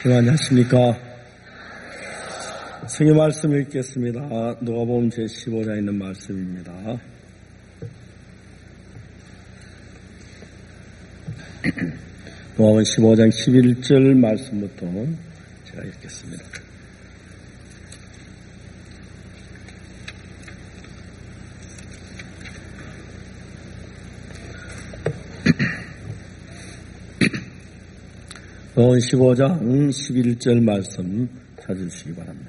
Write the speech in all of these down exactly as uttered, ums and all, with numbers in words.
여러분 안녕하십니까. 성경 말씀 읽겠습니다. 누가복음 제십오 장에 있는 말씀입니다. 누가복음 십오 장 십일 절 말씀부터 제가 읽겠습니다. 누가복음 십오 장 십일 절 말씀 찾으시기 바랍니다.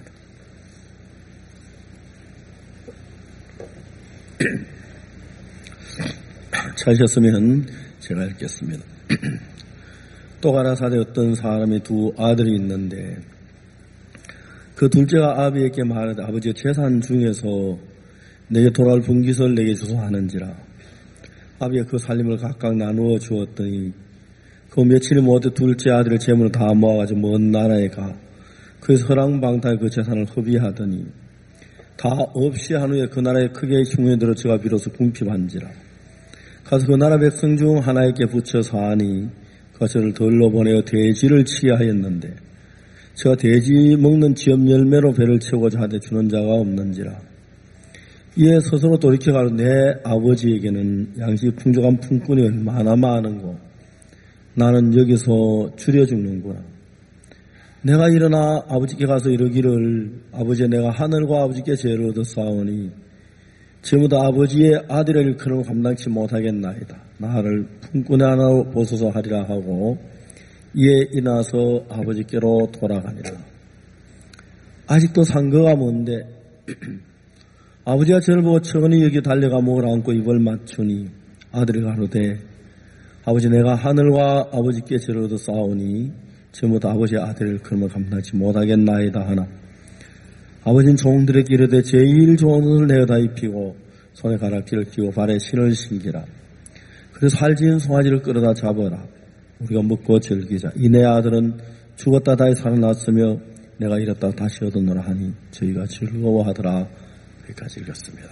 찾으셨으면 제가 읽겠습니다. 또 가라사대 어떤 사람이 두 아들이 있는데 그 둘째가 아비에게 말하되 아버지의 재산 중에서 내게 돌아올 분깃을 내게 주소 하는지라. 아비가 그 살림을 각각 나누어 주었더니 그 며칠이 못해 둘째 아들의 재물을 다 모아가지고 먼 나라에 가 그에서 허랑방탕에 그 재산을 허비하더니 다 없이 한 후에 그 나라에 크게 흉에 들어 저가 비로소 궁핍한지라. 가서 그 나라 백성 중 하나에게 붙여 사하니 그가 저를 들러 보내어 돼지를 치게 하였는데 저가 돼지 먹는 지엽 열매로 배를 채우고자 하되 주는 자가 없는지라. 이에 스스로 돌이켜 가로 내 아버지에게는 양식이 풍족한 품꾼이 얼마나 많은고 나는 여기서 줄여 죽는구나. 내가 일어나 아버지께 가서 이르기를 아버지 내가 하늘과 아버지께 죄를 얻었사오니 지금부터 아버지의 아들의 일컬음을 감당치 못하겠나이다. 나를 품꾼의 하나로 보소서 하리라 하고 이에 일어나서 아버지께로 돌아가니라. 아직도 상거가 뭔데 아버지가 저를 보고 천히 여기 달려가 목을 안고 입을 맞추니 아들이 가로되 아버지 내가 하늘과 아버지께 죄를 얻었사오니 지금부터 아버지의 아들의 일컬음을 감당치 못하겠나이다 하나 아버지는 종들에게 이르되 제일 좋은 옷을 내어다 입히고 손에 가락지를 끼고 발에 신을 신기라. 그래서 살지은 송아지를 끌어다 잡아라. 우리가 먹고 즐기자. 이 내 아들은 죽었다 다시 살아났으며 내가 잃었다 다시 얻었노라 하니 저희가 즐거워하더라. 여기까지 읽었습니다.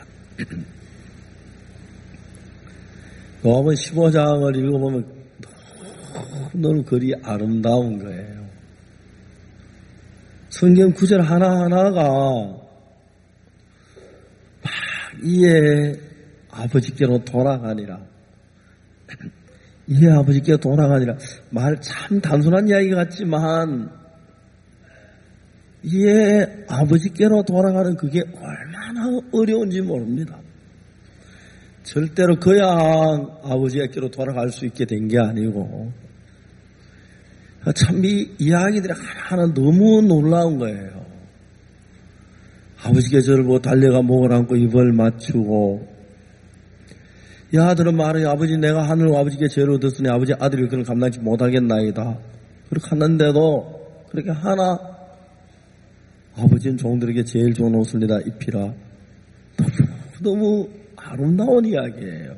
누가복음 십오 장을 읽어보면 너무 글이 아름다운 거예요. 성경 구절 하나하나가 막 이에 아버지께로 돌아가니라. 이에 아버지께로 돌아가니라. 말 참 단순한 이야기 같지만 이에 아버지께로 돌아가는 그게 얼마나 어려운지 모릅니다. 절대로 그야 아버지께로 돌아갈 수 있게 된 게 아니고 참 이 이야기들이 하나하나 너무 놀라운 거예요. 아버지께 저를 보고 달려가 목을 안고 입을 맞추고 이 아들은 말해 아버지 내가 하늘과 아버지께 죄를 얻었으니 아버지 아들이 그를 감당치 못하겠나이다. 그렇게 하는데도 그렇게 하나 아버지는 종들에게 제일 좋은 옷을 내다 입히라. 너무 아름다운 이야기예요.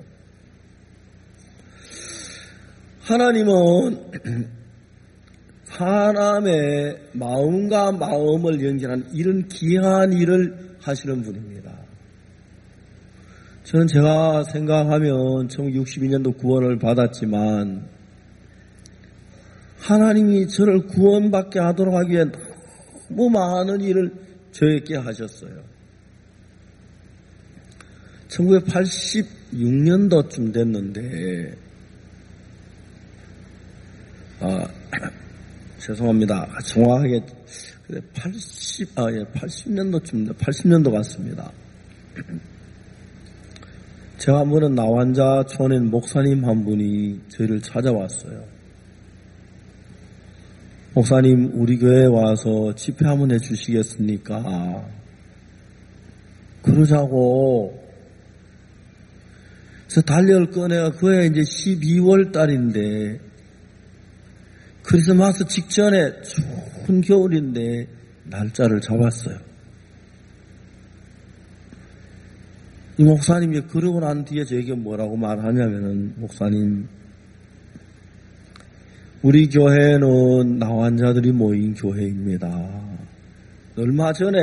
하나님은 사람의 마음과 마음을 연결하는 이런 귀한 일을 하시는 분입니다. 저는 제가 생각하면 천구백육십이 년도 구원을 받았지만 하나님이 저를 구원받게 하도록 하기 위해 너무 많은 일을 저에게 하셨어요. 천구백팔십육 년도쯤 됐는데 아, 죄송합니다. 정확하게 팔십, 아, 예, 팔십 년도쯤, 팔십 년도 같습니다. 제가 한 번은 나환자 촌에 목사님 한 분이 저희를 찾아왔어요. 목사님, 우리 교회에 와서 집회 한번 해주시겠습니까? 그러자고. 그래서 달력을 꺼내가 그해 이제 십이월 달인데, 크리스마스 직전에 추운 겨울인데 날짜를 잡았어요. 이 목사님이 그러고 난 뒤에 저에게 뭐라고 말하냐면은 목사님 우리 교회는 나환자들이 모인 교회입니다. 얼마 전에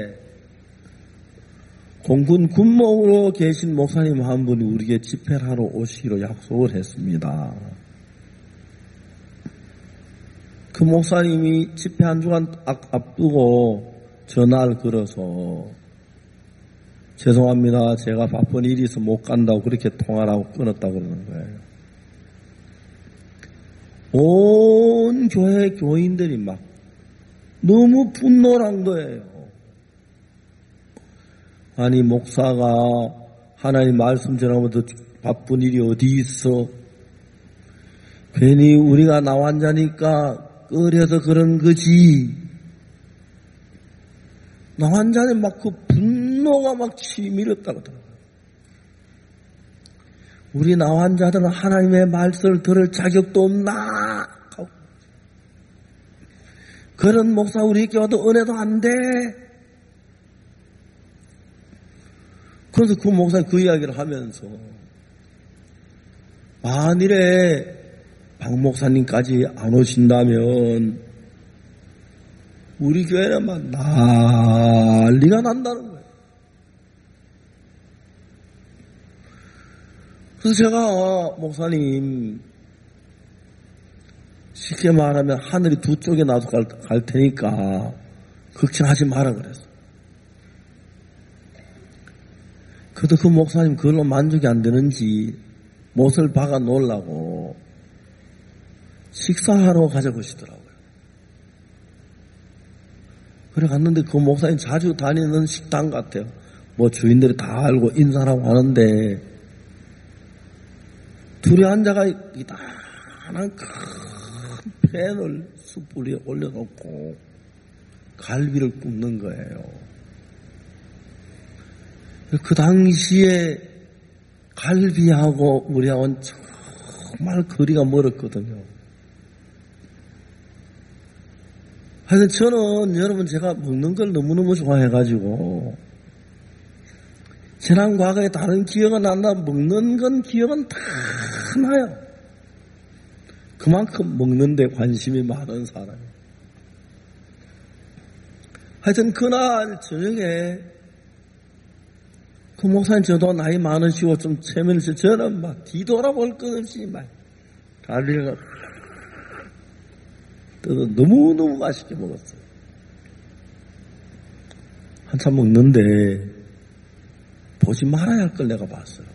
공군 군목으로 계신 목사님 한 분이 우리에게 집회를 하러 오시기로 약속을 했습니다. 그 목사님이 집회 한 주간 앞두고 전화를 걸어서 죄송합니다. 제가 바쁜 일이 있어 못 간다고 그렇게 통화를 하고 끊었다고 그러는 거예요. 온 교회 교인들이 막 너무 분노한 거예요. 아니 목사가 하나님 말씀 전하면서 바쁜 일이 어디 있어? 괜히 우리가 나 환자니까 끓여서 그런 거지. 나 환자는 막 그 분노가 막 치밀었다고 하더라고요. 우리 나 환자들은 하나님의 말씀을 들을 자격도 없나? 하고. 그런 목사 우리 교회도 은혜도 안 돼. 그래서 그 목사님 그 이야기를 하면서 만일에 박 목사님까지 안 오신다면 우리 교회는 막 난리가 난다는 거예요. 그래서 제가 목사님 쉽게 말하면 하늘이 두 쪽에 나도 갈, 갈 테니까 걱정하지 마라 그랬어. 그래도 그 목사님 그걸로 만족이 안 되는지 못을 박아 놓으려고 식사하러 가져보시더라고요. 그래 갔는데 그 목사님 자주 다니는 식당 같아요. 뭐 주인들이 다 알고 인사라고 하는데 둘이 앉아가 이단한 큰 팬을 숯불 위에 올려놓고 갈비를 굽는 거예요. 그 당시에 갈비하고 우리하고는 정말 거리가 멀었거든요. 하여튼 저는 여러분 제가 먹는 걸 너무너무 좋아해가지고 지난 과거에 다른 기억은 안 나. 먹는 건 기억은 다 나요. 그만큼 먹는 데 관심이 많은 사람이에요. 하여튼 그날 저녁에 그 목사님 저도 나이 많으시고 좀 체면이시고 저는 막 뒤돌아볼 것 없이 막 갈비를 뜯어 너무너무 맛있게 먹었어요. 한참 먹는데 보지 말아야 할 걸 내가 봤어요.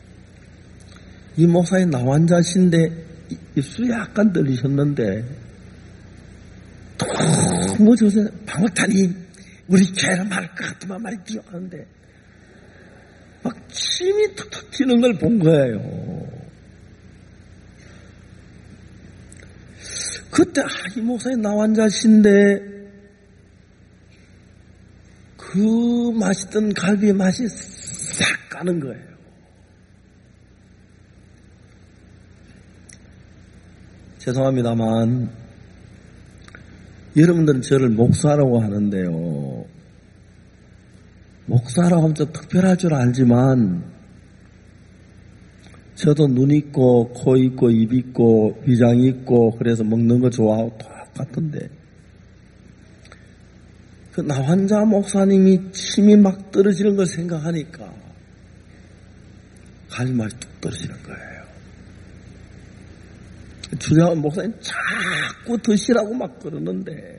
이 목사님 나 환자신데 입술이 약간 떨리셨는데 너무 저세 방울타님 우리 교회를 말할 것 같지만 말이죠 하는데 막 침이 툭툭 튀는 걸 본 거예요. 그때 아, 이 목사님 나 환자신데 그 맛있던 갈비 맛이 싹 가는 거예요. 죄송합니다만 여러분들은 저를 목사라고 하는데요. 목사라고 하면 좀 특별할 줄 알지만 저도 눈 있고 코 있고 입 있고 위장이 있고 그래서 먹는 거 좋아하고 똑같은데 그 나환자 목사님이 침이 막 떨어지는 걸 생각하니까 갈비맛이 뚝 떨어지는 거예요. 주장한 목사님 자꾸 드시라고 막 그러는데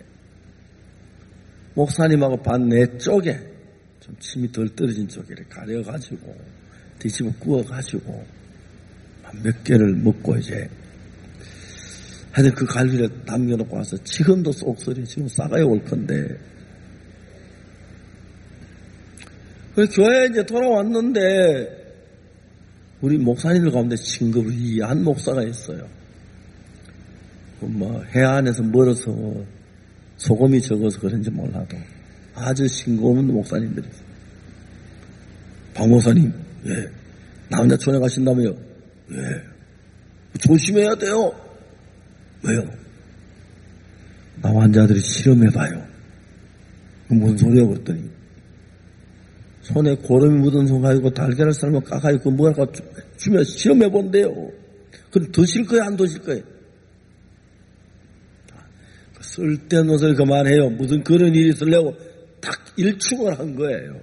목사님하고 반내 쪽에 좀 침이 덜 떨어진 쪽에 가려가지고 뒤집어 구워가지고 몇 개를 먹고 이제 하여튼 그 갈비를 남겨놓고 와서 지금도 쏙소리 지금 싸가요 올 건데 그 교회에 이제 돌아왔는데 우리 목사님들 가운데 싱겁을 이한 목사가 있어요. 뭐 해안에서 멀어서 소금이 적어서 그런지 몰라도 아주 싱거운 목사님들이 있어요. 박 목사님, 예. 나 혼자 전에 가신다며요? 예. 조심해야 돼요. 왜요? 나 환자들이 실험해봐요. 무슨 소리야 그랬더니 손에 고름이 묻은 손 가지고 달걀을 삶아 까가지고 뭐랄까 주면 실험해본대요. 그럼 드실 거예요? 안 드실 거예요? 쓸데없는 소리 그만해요. 무슨 그런 일이 있으려고 딱 일축을 한 거예요.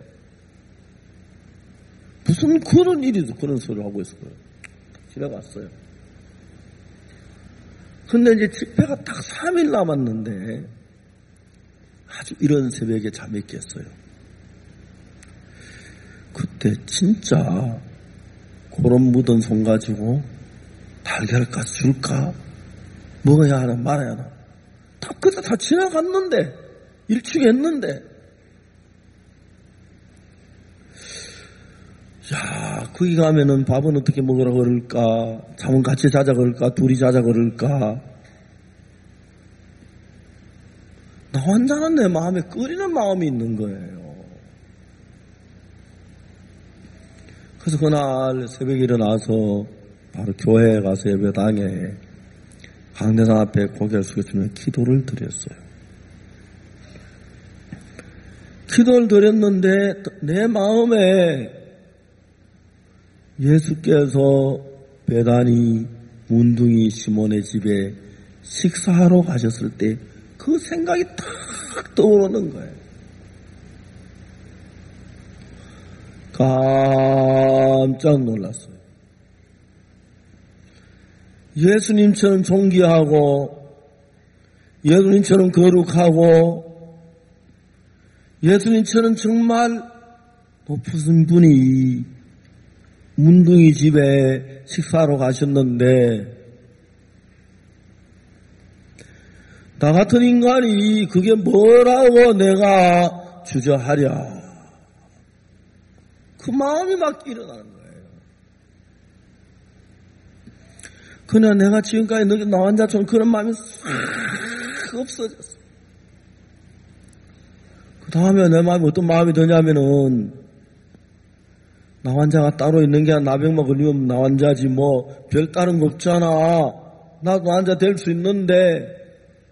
무슨 그런 일이 있어 그런 소리를 하고 있었어요. 집에 갔어요. 근데 이제 집회가 딱 삼 일 남았는데 아주 이런 새벽에 잠이 깼어요. 그때 진짜 그런 묻은 손 가지고 달걀가스 줄까? 먹어야 하나 말아야 하나? 다 그때 다 지나갔는데 일찍 했는데 야, 거기 가면은 밥은 어떻게 먹으라 그럴까? 잠은 같이 자자 그럴까? 둘이 자자 그럴까? 나 혼자는 내 마음에 끓이는 마음이 있는 거예요. 그래서 그날 새벽에 일어나서 바로 교회에 가서 예배당에 강대상 앞에 고개를 숙여주며 기도를 드렸어요. 기도를 드렸는데 내 마음에 예수께서 베다니 문둥이 시몬의 집에 식사하러 가셨을 때 그 생각이 탁 떠오르는 거예요. 깜짝 놀랐어요. 예수님처럼 존귀하고 예수님처럼 거룩하고 예수님처럼 정말 높으신 분이 문둥이 집에 식사하러 가셨는데 나 같은 인간이 그게 뭐라고 내가 주저하랴. 그 마음이 막 일어나는 거예요. 그냥 내가 지금까지 느낀 나 혼자처럼 그런 마음이 싹 없어졌어. 그 다음에 내 마음이 어떤 마음이 드냐면은 나 환자가 따로 있는 게 아니라 나병만 걸리면 나 환자지 뭐 별다른 거 없잖아. 나도 환자 될 수 있는데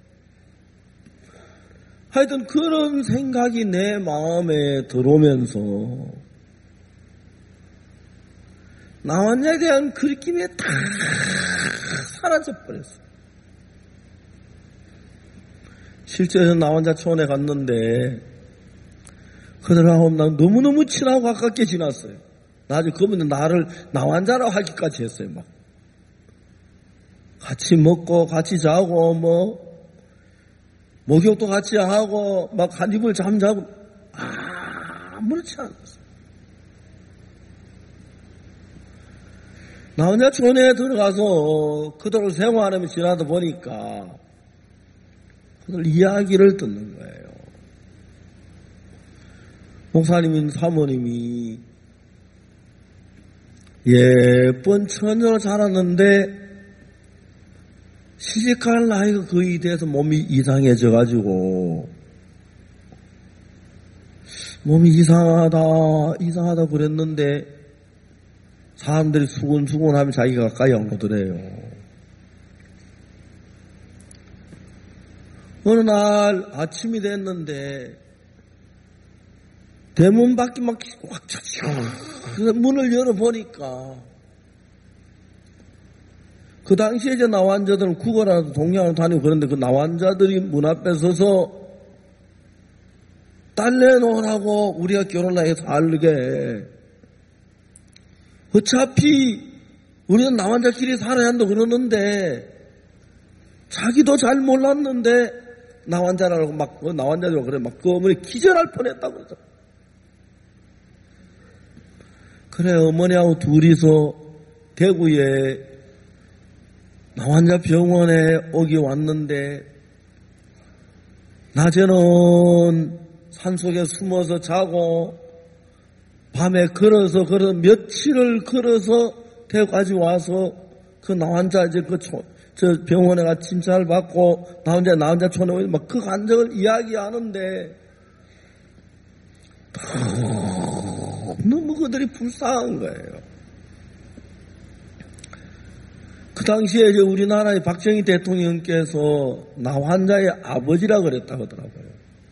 하여튼 그런 생각이 내 마음에 들어오면서 나 환자에 대한 그리낌이 다 사라져버렸어. 실제로 나 환자 초원에 갔는데 그들하고 나 너무너무 친하고 가깝게 지났어요. 나중에 그분은 나를 나 환자라고 하기까지 했어요. 막 같이 먹고 같이 자고 뭐 목욕도 같이 하고 막 한 입을 잠자고 아무렇지 않았어요. 나 혼자 초원에 들어가서 그들을 생활하며 지나다 보니까 그들 이야기를 듣는 거예요. 목사님인 사모님이 예쁜 처녀로 자랐는데 시집갈 나이가 거의 돼서 몸이 이상해져가지고 몸이 이상하다 이상하다 그랬는데 사람들이 수군수군하면 자기가 가까이 안 오더래요. 어느 날 아침이 됐는데 대문 밖에 막 확 쳤죠. 그래서 문을 열어보니까 그 당시에 이제 나환자들은 국어라도 동양으로 다니고 그런데 그 나환자들이 문 앞에 서서 딸 내놓으라고 우리가 결혼하게 살게. 어차피 우리는 나환자끼리 살아야 한다 그러는데 자기도 잘 몰랐는데 나환자라고 막 나환자라고 그래 막 그 어머니 기절할 뻔했다고 그러죠. 그래 어머니하고 둘이서 대구에 나환자 병원에 오기 왔는데 낮에는 산속에 숨어서 자고 밤에 걸어서 걸어 며칠을 걸어서 대구까지 와서 그 나환자 이제 그 초, 저 병원에 가 진찰을 받고 나 혼자 나 혼자 촌에 막 그 간정을 이야기하는데 너무 그들이 불쌍한 거예요. 그 당시에 이제 우리나라의 박정희 대통령께서 나 환자의 아버지라 그랬다 하더라고요.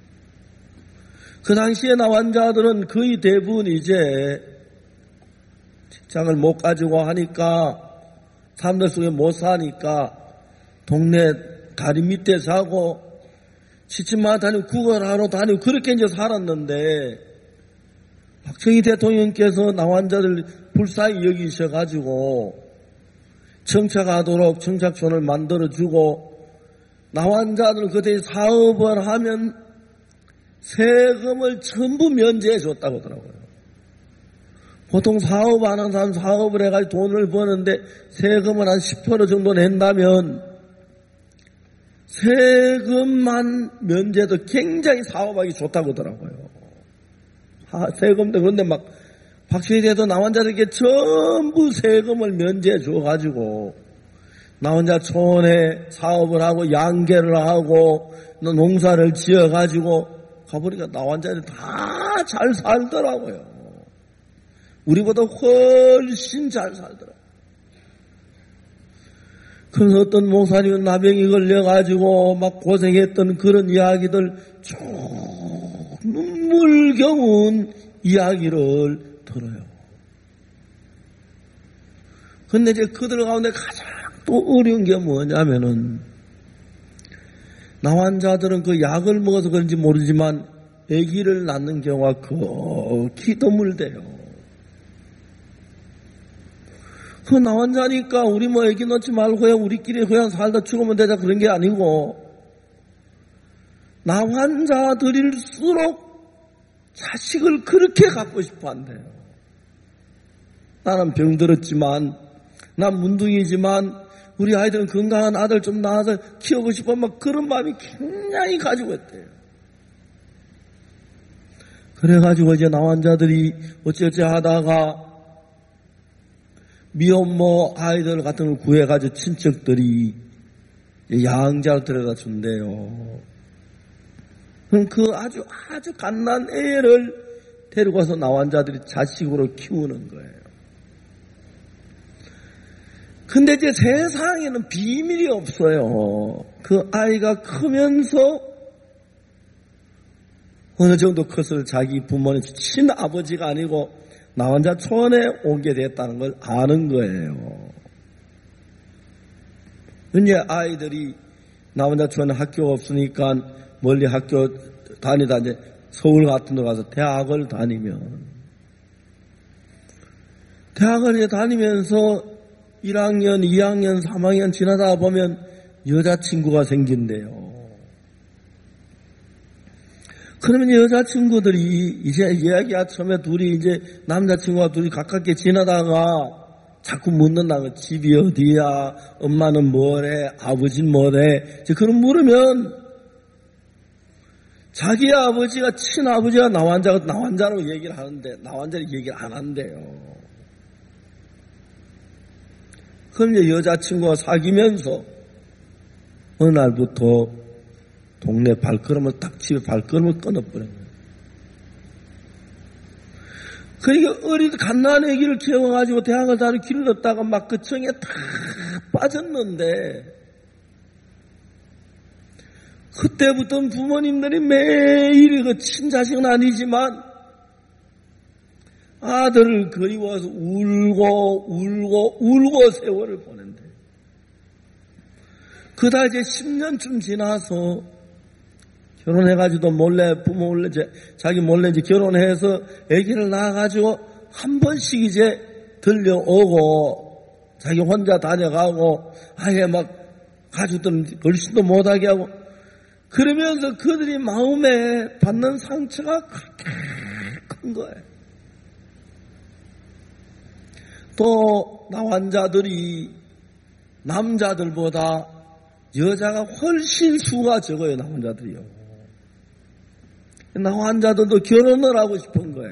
그 당시에 나 환자들은 거의 대부분 이제 직장을 못 가지고 하니까 사람들 속에 못 사니까 동네 다리 밑에 자고 시집만 다니고 구걸하러 다니고 그렇게 이제 살았는데 박정희 대통령께서 나 환자들 불쌍히 여기셔가지고 정착하도록 정착촌을 만들어주고 나환자들 그때 사업을 하면 세금을 전부 면제해 줬다고 하더라고요. 보통 사업 하는 사람 사업을 해가지고 돈을 버는데 세금을 한 십 퍼센트 정도 낸다면 세금만 면제도 굉장히 사업하기 좋다고 하더라고요. 세금도 그런데 막 박시대도 나환자들에게 전부 세금을 면제해 줘가지고 나환자 촌에 사업을 하고 양계를 하고 농사를 지어가지고 가보니까 나환자들이 다 잘 살더라고요. 우리보다 훨씬 잘 살더라고요. 그래서 어떤 목사님은 나병이 걸려가지고 막 고생했던 그런 이야기들 쭉 눈물겨운 이야기를 들어요. 근데 이제 그들 가운데 가장 또 어려운 게 뭐냐면은 나환자들은 그 약을 먹어서 그런지 모르지만 아기를 낳는 경우가 극히 드물대요. 그 나환자니까 우리 뭐 아기 낳지 말고 그냥 우리끼리 그냥 살다 죽으면 되자 그런 게 아니고 나환자들일수록 자식을 그렇게 갖고 싶어 한대요. 나는 병들었지만 난 문둥이지만 우리 아이들은 건강한 아들 좀 낳아서 키우고 싶어 막 그런 마음이 굉장히 가지고 있대요. 그래가지고 이제 나환자들이 어찌어찌 하다가 미혼모 아이들 같은 걸 구해가지고 친척들이 양자를 들여다 준대요. 그럼 그 아주 아주 갓난 애를 데리고 와서 나환자들이 자식으로 키우는 거예요. 근데 이제 세상에는 비밀이 없어요. 그 아이가 크면서 어느 정도 컸을 자기 부모님 친아버지가 아니고 나환자 촌에 오게 됐다는 걸 아는 거예요. 이제 아이들이 나환자 촌에 학교가 없으니까 멀리 학교 다니다 이제 서울 같은 데 가서 대학을 다니면 대학을 이제 다니면서 일 학년, 이 학년, 삼 학년 지나다 보면 여자친구가 생긴대요. 그러면 여자친구들이 이제 이야기야 처음에 둘이 이제 남자친구와 둘이 가깝게 지나다가 자꾸 묻는다고 집이 어디야? 엄마는 뭐래? 아버지는 뭐래? 이제 그런 물으면 자기 아버지가 친아버지가 나환자가 나환자라고 얘기를 하는데 나환자를 얘기를 안 한대요. 그럼 이제 여자친구와 사귀면서 어느 날부터 동네 발걸음을 딱 집에 발걸음을 끊어버린 거예요. 그러니까 어린 갓난 애기를 키워가지고 대학을 다니 길렀다가 막 그 청에 다 빠졌는데 그때부터는 부모님들이 매일 그 친자식은 아니지만 아들을 그리워서 울고 울고 울고 세월을 보낸대. 그다 이제 십 년쯤 지나서 결혼해가지고 몰래 부모 몰래 이제 자기 몰래 이제 결혼해서 아기를 낳아가지고 한 번씩 이제 들려오고 자기 혼자 다녀가고 아예 막 가족들은 걸신도 못하게 하고 그러면서 그들이 마음에 받는 상처가 그렇게 큰 거예요. 또 나환자들이 남자들보다 여자가 훨씬 수가 적어요. 나환자들이요. 나환자들도 결혼을 하고 싶은 거예요.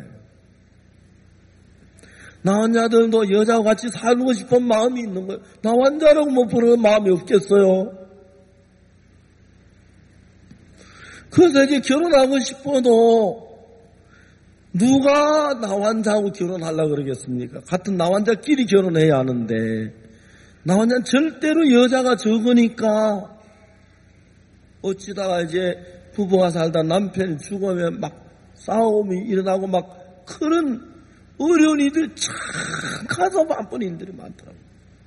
나환자들도 여자와 같이 살고 싶은 마음이 있는 거예요. 나환자라고 뭐 부르는 마음이 없겠어요. 그래서 이제 결혼하고 싶어도 누가 나환자하고 결혼하려고 그러겠습니까? 같은 나환자끼리 결혼해야 하는데 나환자는 절대로 여자가 적으니까 어찌다가 이제 부부가 살다 남편이 죽으면 막 싸움이 일어나고 막 그런 어려운 일들이 참 가서 바쁜 일들이 많더라고요.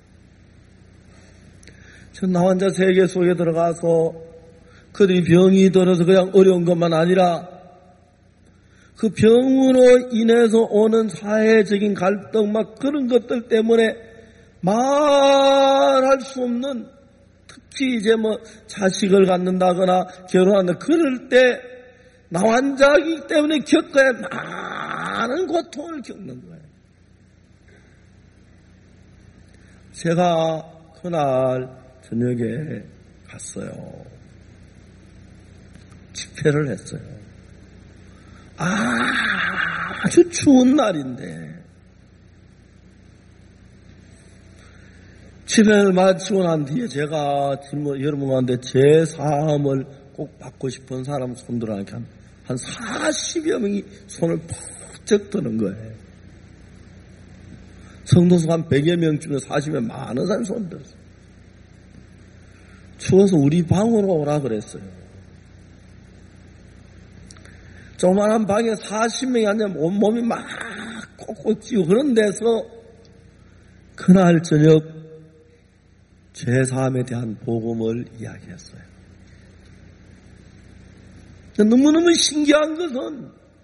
전 나환자 세계 속에 들어가서 그들이 병이 들어서 그냥 어려운 것만 아니라 그 병으로 인해서 오는 사회적인 갈등 막 그런 것들 때문에 말할 수 없는, 특히 이제 뭐 자식을 갖는다거나 결혼한다 그럴 때 나환자이기 때문에 겪어야 많은 고통을 겪는 거예요. 제가 그날 저녁에 갔어요. 집회를 했어요. 아주 추운 날인데 집회를 마치고 난 뒤에 제가 여러분 가운데 제 사함을 꼭 받고 싶은 사람 손들어 이렇게 한, 한 사십여 명이 손을 푹쩍 드는 거예요. 성도수 한 백여 명 중에 사십여 명 많은 사람이 손 들었어요. 추워서 우리 방으로 오라 그랬어요. 조그만한 방에 사십 명이 앉으면 온몸이 막 콕콕 찌고 그런 데서 그날 저녁 죄사함에 대한 복음을 이야기했어요. 너무너무 신기한 것은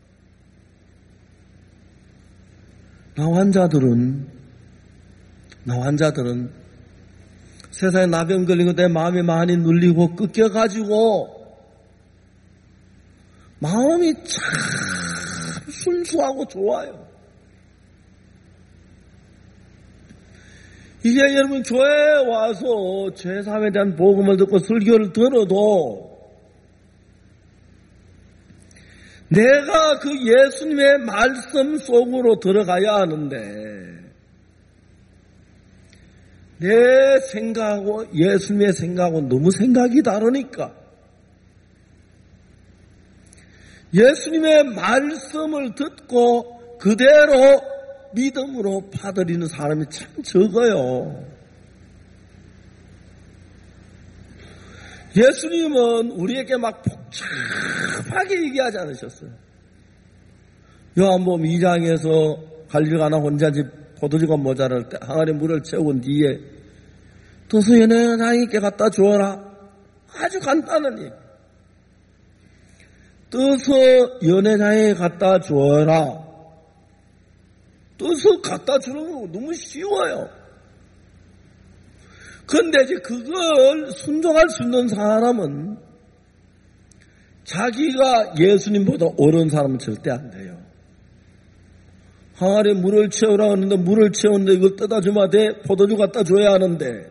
나 환자들은 나 환자들은 세상에 나병 걸린 것 때문에 마음이 많이 눌리고 꺾여가지고 마음이 참 순수하고 좋아요. 이제 여러분 교회에 와서 죄사함에 대한 복음을 듣고 설교를 들어도 내가 그 예수님의 말씀 속으로 들어가야 하는데 내 생각하고 예수님의 생각하고 너무 생각이 다르니까 예수님의 말씀을 듣고 그대로 믿음으로 받아들이는 사람이 참 적어요. 예수님은 우리에게 막 복잡하게 얘기하지 않으셨어요. 요한복음 이 장에서 갈릴가나 혼자 집 포도주가 모자랄 때 항아리 물을 채운 뒤에 떠서 연애 장에게 갖다 주어라. 아주 간단한 얘기. 떠서 연회장에 갖다 주어라. 떠서 갖다 주는 거 너무 쉬워요. 그런데 이제 그걸 순종할 수 있는 사람은 자기가 예수님보다 옳은 사람은 절대 안 돼요. 항아리에 물을 채우라 하는데 물을 채우는데 이걸 떠다 주면 돼. 포도주 갖다 줘야 하는데.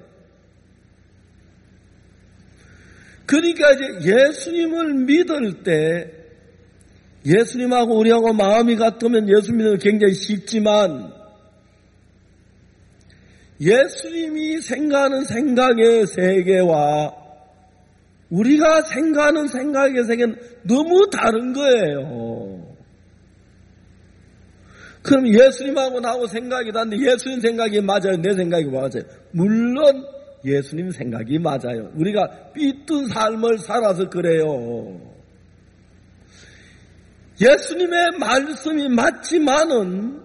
그러니까 이제 예수님을 믿을 때 예수님하고 우리하고 마음이 같으면 예수 믿는 건 굉장히 쉽지만 예수님이 생각하는 생각의 세계와 우리가 생각하는 생각의 세계는 너무 다른 거예요. 그럼 예수님하고 나하고 생각이 다른데 예수님 생각이 맞아요? 내 생각이 맞아요? 물론 예수님 생각이 맞아요. 우리가 삐뚤 삶을 살아서 그래요. 예수님의 말씀이 맞지만은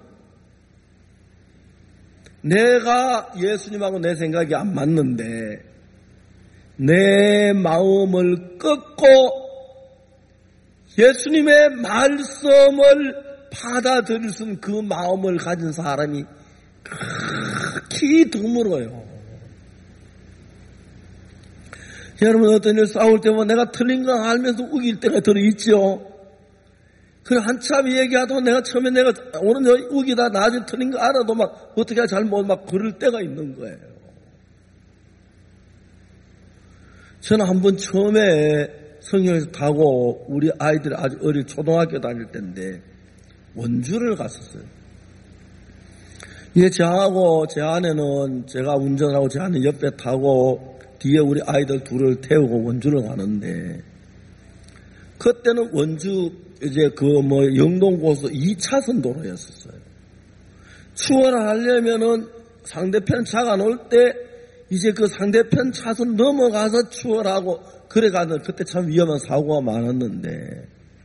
내가 예수님하고 내 생각이 안 맞는데 내 마음을 꺾고 예수님의 말씀을 받아들일 수 있는 그 마음을 가진 사람이 극히 드물어요. 여러분 어떤 일 싸울 때면 내가 틀린 거 알면서 우길 때가 들어있죠. 그래 한참 얘기하다가 내가 처음에 내가 오늘 우기다 나중에 틀린 거 알아도 막 어떻게 잘못 막 그럴 때가 있는 거예요. 저는 한번 처음에 성경에서 타고 우리 아이들이 아주 어릴 초등학교 다닐 때인데 원주를 갔었어요. 이게 저하고 제 아내는 제가 운전하고 제 아내 옆에 타고 뒤에 우리 아이들 둘을 태우고 원주를 가는데 그때는 원주 이제 그 뭐 영동고속 이 차선 도로였었어요. 추월을 하려면은 상대편 차가 놓을 때 이제 그 상대편 차선 넘어가서 추월하고 그래 가는 그때 참 위험한 사고가 많았는데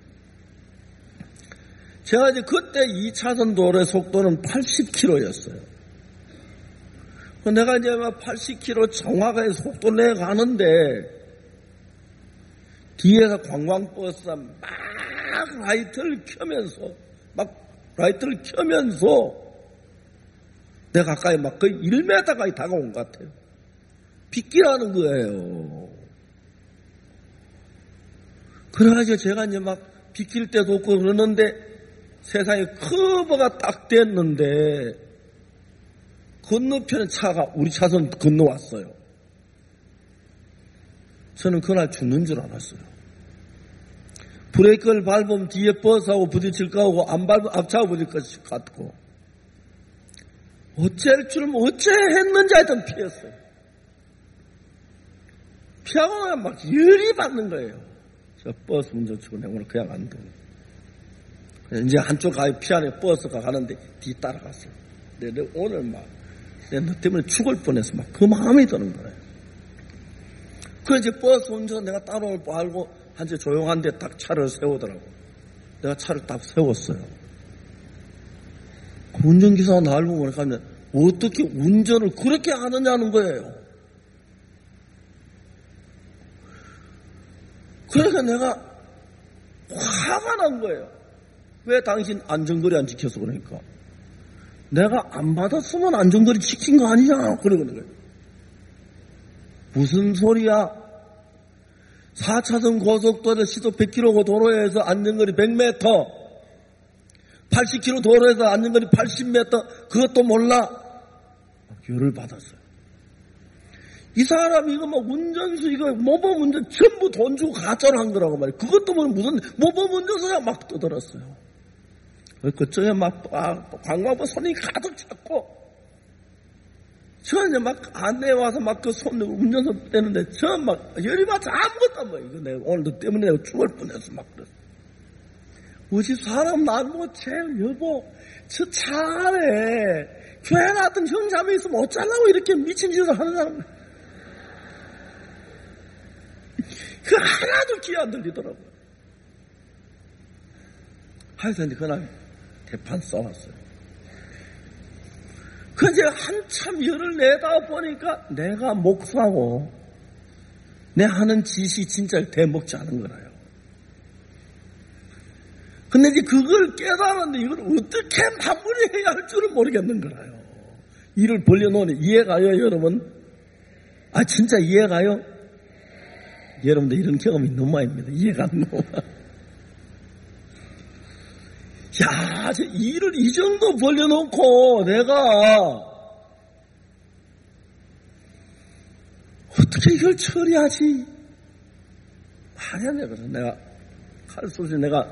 제가 이제 그때 이 차선 도로의 속도는 팔십 킬로미터였어요. 내가 이제 막 팔십 킬로미터 정확하게 속도를 내가는데 뒤에서 관광버스가 막 라이트를 켜면서 막 라이트를 켜면서 내 가까이 막 거의 일 미터 가까이 다가온 것 같아요. 빗기라는 거예요. 그래가지고 제가 이제 막 비킬 때도 없고 그러는데 세상에 커버가 딱 됐는데 건너편에 차가 우리 차선 건너왔어요. 저는 그날 죽는 줄 알았어요. 브레이크를 밟으면 뒤에 버스하고 부딪힐 거고 안 밟으면 앞차하고 부딪힐 것 같고 어쩔 줄 어째 했는지 하여튼 피했어요. 피하고 막 열이 받는 거예요. 저 버스 운전 치고 내가 오늘 그냥 안 돼. 이제 한쪽 가요 피하네 버스가 가는데 뒤 따라갔어요. 근데 내가 오늘 막 너 때문에 죽을 뻔해서 막 그 마음이 드는 거예요. 그래서 이제 버스 운전 내가 따라올 거 알고 한제 조용한 데 딱 차를 세우더라고. 내가 차를 딱 세웠어요. 그 운전기사가 나를 보고 가면 어떻게 운전을 그렇게 하느냐는 거예요. 그러니까 내가 화가 난 거예요. 왜 당신 안전거리 안 지켜서 그러니까. 내가 안 받았으면 안전거리 지킨 거 아니냐 그러는 거예요. 무슨 소리야. 사 차선 고속도로 시속 백 킬로미터 도로에서 안전거리 백 미터, 팔십 킬로미터 도로에서 안전거리 팔십 미터 그것도 몰라. 열을 받았어요. 이 사람 이거 뭐 운전수 이거 모범 운전 전부 돈 주고 가짜로 한 거라고 말이에요. 그것도 뭐 무슨 모범 운전수가 막 떠들었어요. 그쪽에 막 관광부 손이 가득 찼고 저 이제 막 안내에 와서 막 그 손 운전수 떼는데 저 막 열이 받아 아무것도 안 보여. 이거 내가 오늘도 때문에 내가 죽을 뻔해서 막 그랬어. 우리 사람 나보고 제 여보 저 차 안에 교회 나왔던 형제자매 있으면 어쩌려고 이렇게 미친 짓을 하는 사람. 그 하나도 귀 안 들리더라고요. 하여튼 그날 대판 싸웠어요. 그 이제 한참 열을 내다 보니까 내가 목사고 내 하는 짓이 진짜 대먹지 않은 거라요. 근데 이제 그걸 깨달았는데 이걸 어떻게 마무리해야 할 줄은 모르겠는 거라요. 일을 벌려놓으니 이해가요, 여러분? 아, 진짜 이해가요? 여러분들 이런 경험이 너무 많습니다. 이해가 안 나와. 야, 저 일을 이 정도 벌려놓고 내가 어떻게 이걸 처리하지? 말이 안 돼. 그래서 내가 칼소리 내가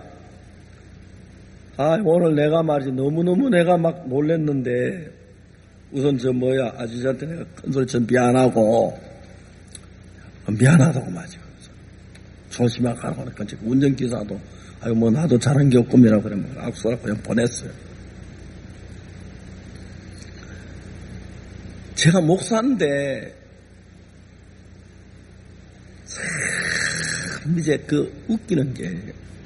아 오늘 내가 말이지 너무너무 내가 막 놀랬는데 우선 저 뭐야 아저씨한테 내가 큰소리 좀 미안하고 미안하다고 말이죠. 조심하고 가라고 하니까 운전기사도 아유, 뭐, 나도 잘한 게 없구미라고 그러면 악수하고 그냥 보냈어요. 제가 목사인데, 참, 이제 그 웃기는 게,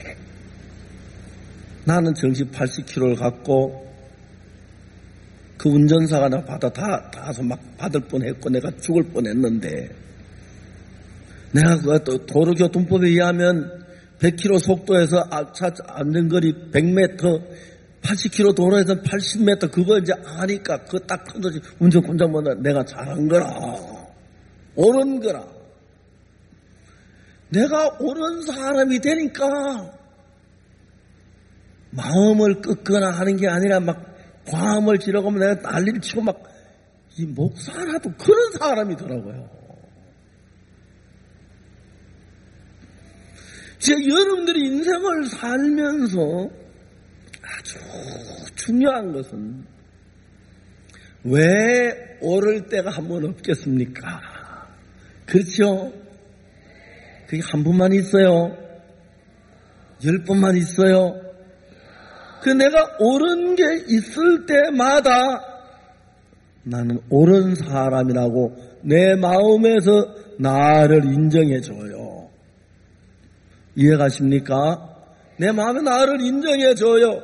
나는 정시 팔십 킬로미터를 갖고, 그 운전사가 나 받아 다, 다서 막 받을 뻔 했고, 내가 죽을 뻔 했는데, 내가 그 또 도로교통법에 의하면, 백 킬로미터 속도에서 앞차 안전거리 백 미터, 팔십 킬로미터 도로에서 팔십 미터 그거 이제 아니까 그거 딱 큰 소리 운전 권장보다 내가 잘한 거라. 옳은 거라. 내가 옳은 사람이 되니까 마음을 끄거나 하는 게 아니라 막 과음을 지르고 내가 난리를 치고 막 이 목사라도 그런 사람이더라고요. 제가 여러분들이 인생을 살면서 아주 중요한 것은 왜 오를 때가 한 번 없겠습니까? 그렇죠? 그게 한 번만 있어요? 열 번만 있어요? 그 내가 옳은 게 있을 때마다 나는 옳은 사람이라고 내 마음에서 나를 인정해줘요. 이해가십니까? 내 마음에 나를 인정해줘요.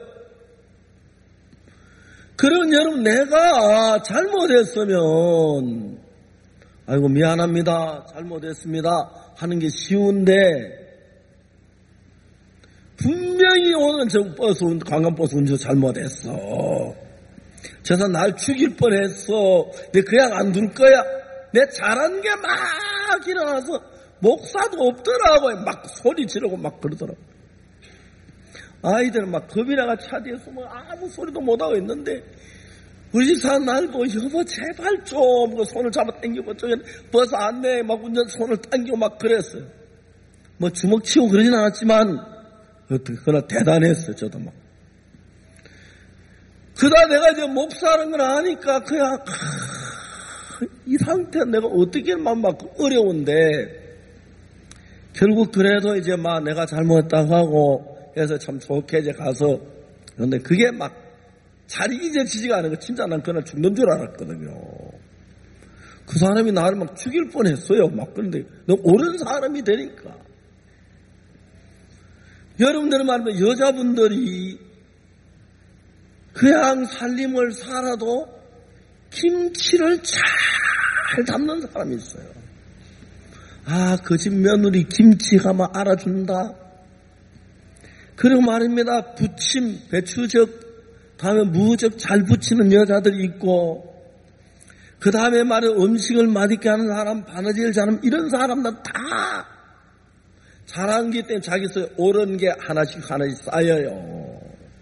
그럼 여러분 내가 잘못했으면 아이고 미안합니다. 잘못했습니다. 하는 게 쉬운데 분명히 오늘 저 버스 관광버스 운전 잘못했어. 저서 날 죽일 뻔했어. 내 그냥 안 둘 거야. 내 잘한 게 막 일어나서 목사도 없더라고요. 막 소리 지르고 막 그러더라고요. 아이들은 막 겁이 나가 차 뒤에서 뭐 아무 소리도 못하고 있는데 우리 집사 날고 여보 제발 좀 그 손을 잡아 당기고 저기 버스 안내 막 운전 손을 당기고 막 그랬어요. 뭐 주먹 치고 그러진 않았지만 어떻게 그러나 대단했어요. 저도 막. 그다 내가 이제 목사하는 걸 아니까 그냥 이 상태 내가 어떻게 막, 막 어려운데 결국 그래도 이제 막 내가 잘못했다고 하고 해서 참 좋게 이제 가서 근데 그게 막 잘 잊어지지가 않은 거 진짜 난 그날 죽는 줄 알았거든요. 그 사람이 나를 막 죽일 뻔했어요. 막 그런데 너무 옳은 사람이 되니까. 여러분들 말하면 여자분들이 그냥 살림을 살아도 김치를 잘 담는 사람이 있어요. 아, 그 집 며느리 김치 가마 알아준다. 그리고 말입니다. 부침, 배추젓, 다음에 무적 잘 부치는 여자들이 있고, 그 다음에 말해 음식을 맛있게 하는 사람, 바느질 잘하는 이런 사람들 다 잘한 게 때문에 자기서 옳은 게 하나씩 하나씩 쌓여요.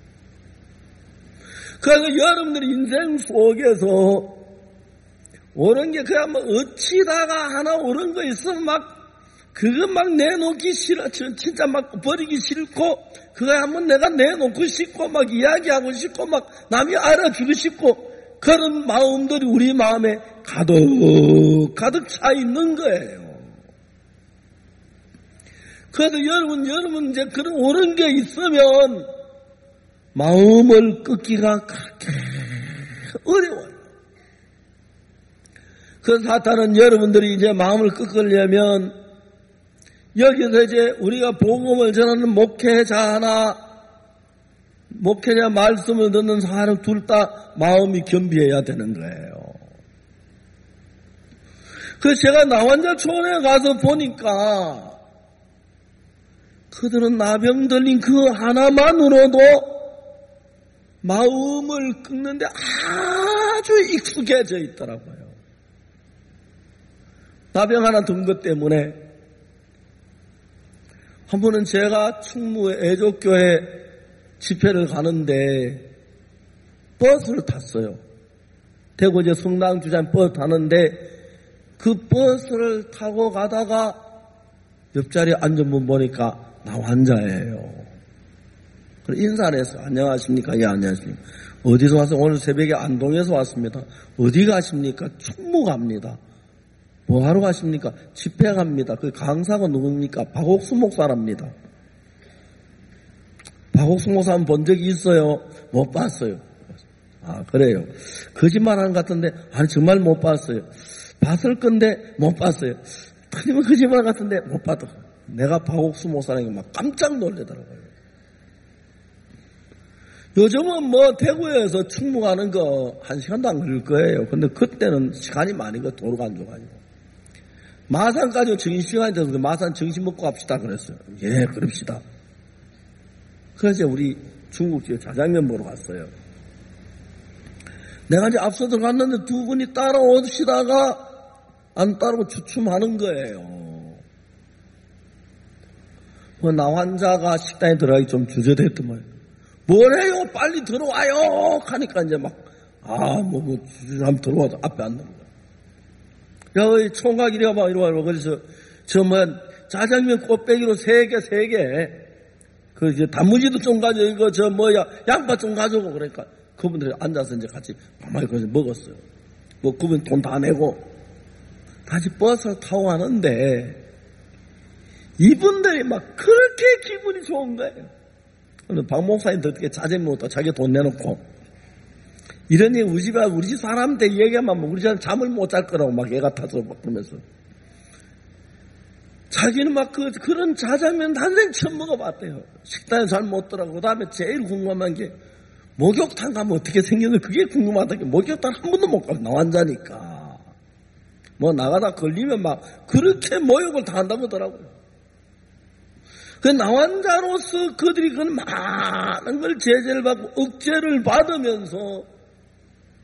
그래서 여러분들이 인생 속에서 옳은 게 그냥 뭐 어치다가 하나 옳은 거 있으면 막 그거 막 내놓기 싫어. 진짜 막 버리기 싫고 그거 한번 내가 내놓고 싶고 막 이야기하고 싶고 막 남이 알아주고 싶고 그런 마음들이 우리 마음에 가득 가득 차 있는 거예요. 그래서 여러분 여러분 이제 그런 옳은 게 있으면 마음을 끄기가 그렇게 어려워요. 그 사탄은 여러분들이 이제 마음을 끄으려면 여기서 이제 우리가 복음을 전하는 목회자 하나, 목회자 말씀을 듣는 사람 둘 다 마음이 겸비해야 되는 거예요. 그래서 제가 나환자촌에 가서 보니까 그들은 나병 들린 그 하나만으로도 마음을 끄는데 아주 익숙해져 있더라고요. 나병 하나 든 것 때문에 한 번은 제가 충무 애족교회 집회를 가는데 버스를 탔어요. 대구 이제 성당 주차장 버스 타는데 그 버스를 타고 가다가 옆자리에 앉아본 보니까 나 환자예요. 그래서 인사를 했어요. 안녕하십니까? 예, 안녕하십니까? 어디서 와서 오늘 새벽에 안동에서 왔습니다. 어디 가십니까? 충무 갑니다. 뭐 하러 가십니까? 집회 갑니다. 그 강사가 누굽니까? 박옥수 목사랍니다. 박옥수 목사는 본 적이 있어요? 못 봤어요. 아, 그래요. 거짓말하는 것 같은데, 아니, 정말 못 봤어요. 봤을 건데, 못 봤어요. 틀리면 거짓말 같은데, 못 봤다. 내가 박옥수 목사라는 게 막 깜짝 놀라더라고요. 요즘은 뭐, 대구에서 충무 가는 거 한 시간도 안 걸릴 거예요. 근데 그때는 시간이 많이 거 도로가 안 좋아가지고. 마산까지 정신시간이 돼서 마산 정신 먹고 갑시다 그랬어요. 예, 그럽시다. 그래서 우리 중국집 자장면 보러 갔어요. 내가 이제 앞서 들어갔는데 두 분이 따라오시다가 안 따르고 주춤하는 거예요. 뭐 나 환자가 식당에 들어가기 좀 주저됐더만. 뭐래요? 빨리 들어와요! 하니까 이제 막, 아, 뭐, 뭐, 주저하면 들어와도 앞에 앉는 거야. 야, 이 총각 이리 와봐, 이리 와봐. 그래서, 저, 뭐, 짜장면 꽃배기로 세 개, 세 개. 그, 이제, 단무지도 좀 가져, 이거, 저, 뭐야, 양파 좀 가져오고. 그러니까, 그분들이 앉아서 이제 같이, 가만히 거기서 먹었어요. 뭐, 그분 돈 다 내고, 다시 버스를 타고 가는데, 이분들이 막 그렇게 기분이 좋은 거예요. 근데 박 목사님도 어떻게 짜장면 또 자기 돈 내놓고, 이런 얘기 우리 집에 우리 집 사람한테 얘기하면 우리 집 잠을 못 잘 거라고 막 애가 타서 막 그러면서 자기는 막 그, 그런 자장면 난생 처음 먹어봤대요. 식당에 잘 먹더라고. 그 다음에 제일 궁금한 게 목욕탕 가면 어떻게 생겼는지 그게 궁금하다니까. 목욕탕 한 번도 못 가고 나 환자니까 뭐 나가다 걸리면 막 그렇게 모욕을 당한다고 하더라고요. 그 나환자로서 그들이 그 많은 걸 제재를 받고 억제를 받으면서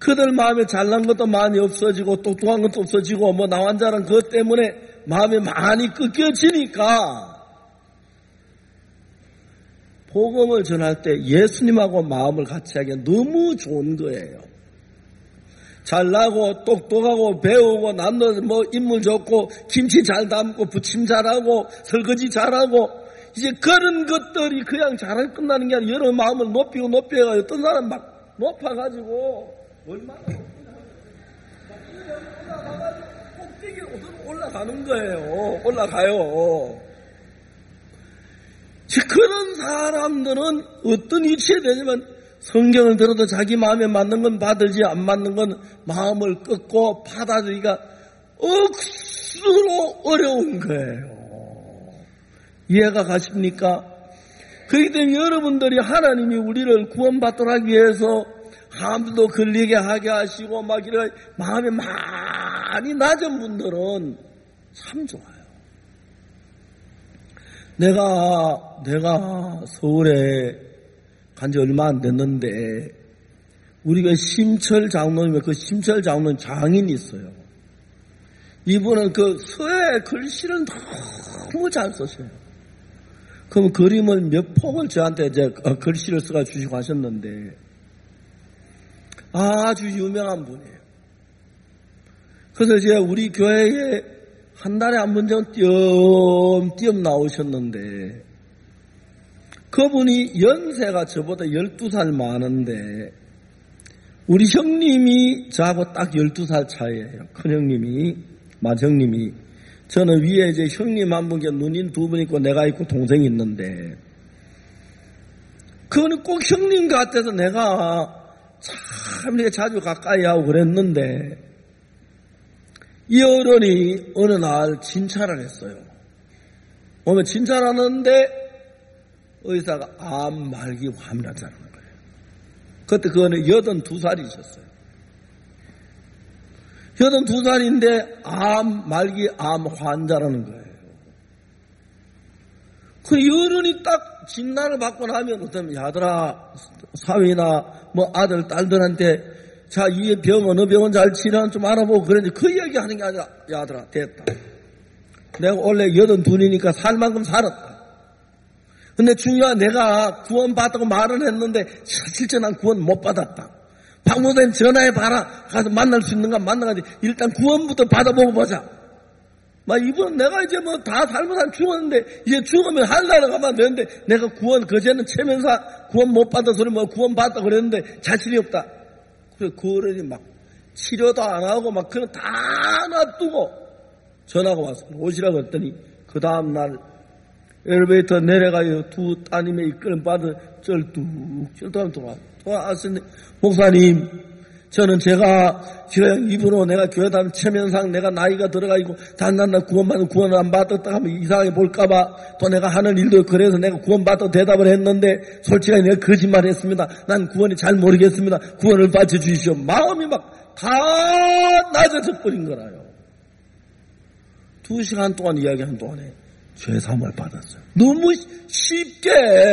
그들 마음에 잘난 것도 많이 없어지고 똑똑한 것도 없어지고 뭐 나환자란 그것 때문에 마음이 많이 꺾여지니까 복음을 전할 때 예수님하고 마음을 같이 하기엔 너무 좋은 거예요. 잘나고 똑똑하고 배우고 남도 뭐 인물 좋고 김치 잘 담고 부침 잘하고 설거지 잘하고 이제 그런 것들이 그냥 잘할 끝나는 게 아니라 여러 마음을 높이고 높여가 어떤 사람 막 높아가지고 얼마나 올라가가지고 꼭대기에 올라가는 거예요. 올라가요. 그런 사람들은 어떤 위치에 되냐면 성경을 들어도 자기 마음에 맞는 건 받을지 안 맞는 건 마음을 꺾고 받아들이기가 억수로 어려운 거예요. 이해가 가십니까? 그렇기 때문에 여러분들이 하나님이 우리를 구원받도록 하기 위해서 함도 걸리게 하게 하시고 막 이런 마음이 많이 낮은 분들은 참 좋아요. 내가 내가 서울에 간 지 얼마 안 됐는데 우리가 심철 장로님의 그 심철 장로님 장인이 있어요. 이분은 그 서예 글씨를 너무 잘 쓰셔요. 그럼 그림을 몇 폭을 저한테 이제 글씨를 써가 주시고 하셨는데 아주 유명한 분이에요. 그래서 이제 우리 교회에 한 달에 한 번 정도 띄엄띄엄 나오셨는데 그분이 연세가 저보다 열두 살 많은데 우리 형님이 저하고 딱 열두 살 차이예요. 큰형님이, 맏형님이. 저는 위에 이제 형님 한 분, 누님 두 분 있고 내가 있고 동생이 있는데 그거는 꼭 형님 같아서 내가 참 이렇게 자주 가까이 하고 그랬는데 이 어른이 어느 날 진찰을 했어요. 오면 진찰하는데 의사가 암 말기 환자라는 거예요. 그때 그거는 여든두 살이셨어요. 여든두 살인데 암 말기 암 환자라는 거예요. 그 어른이 딱 진단을 받고 나면 어떤 야들아 사위나 뭐 아들 딸들한테 자, 이 병 어느 병은 잘 치료하는 좀 알아보고 그랬는데 그 이야기 하는 게 아니라 야들아 됐다. 내가 원래 여든둘이니까 살 만큼 살았다. 근데 중요한 내가 구원받다고 말은 했는데 실제 난 구원 못 받았다. 박무된 전화해봐라. 가서 만날 수 있는가 만나가지고 일단 구원부터 받아보고 보자. 막 이분 내가 이제 뭐 다 살면 죽었는데 이제 죽으면 한나라 가면 되는데 내가 구원 그제는 최면사 구원 못 받아 소리 뭐 구원 받다 그랬는데 자신이 없다. 그래 그 어른이 막 치료도 안 하고 막 그런 다 놔두고 전화가 왔어. 오시라고 했더니 그 다음날 엘리베이터 내려가요. 두 따님의 이끌음 받은 쩔뚝 쩔뚝하면 돌아와. 돌아왔으니 목사님 저는 제가 그냥 입으로 내가 교회 다니면 체면상 내가 나이가 들어가 있고 단단한 구원받은 구원을 안 받았다 하면 이상하게 볼까봐 또 내가 하는 일도 그래서 내가 구원받았다고 대답을 했는데 솔직히 내가 거짓말 했습니다. 난 구원이 잘 모르겠습니다. 구원을 받쳐주시오. 마음이 막 다 낮아져 버린 거라요. 두 시간 동안 이야기한 동안에 죄사함을 받았어요. 너무 쉽게.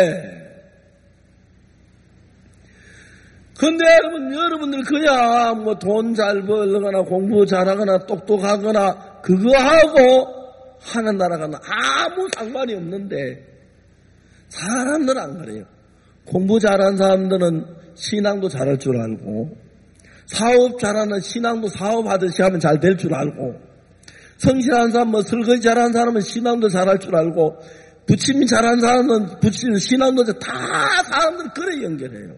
근데 여러분, 여러분들 그냥 뭐 돈 잘 벌거나 공부 잘하거나 똑똑하거나 그거하고 하는 나라가 아무 상관이 없는데 사람들은 안 그래요. 공부 잘하는 사람들은 신앙도 잘할 줄 알고 사업 잘하는 신앙도 사업하듯이 하면 잘 될 줄 알고 성실한 사람, 뭐 설거지 잘하는 사람은 신앙도 잘할 줄 알고 부침이 잘하는 사람은 부침, 신앙도 다 사람들 그래 연결해요.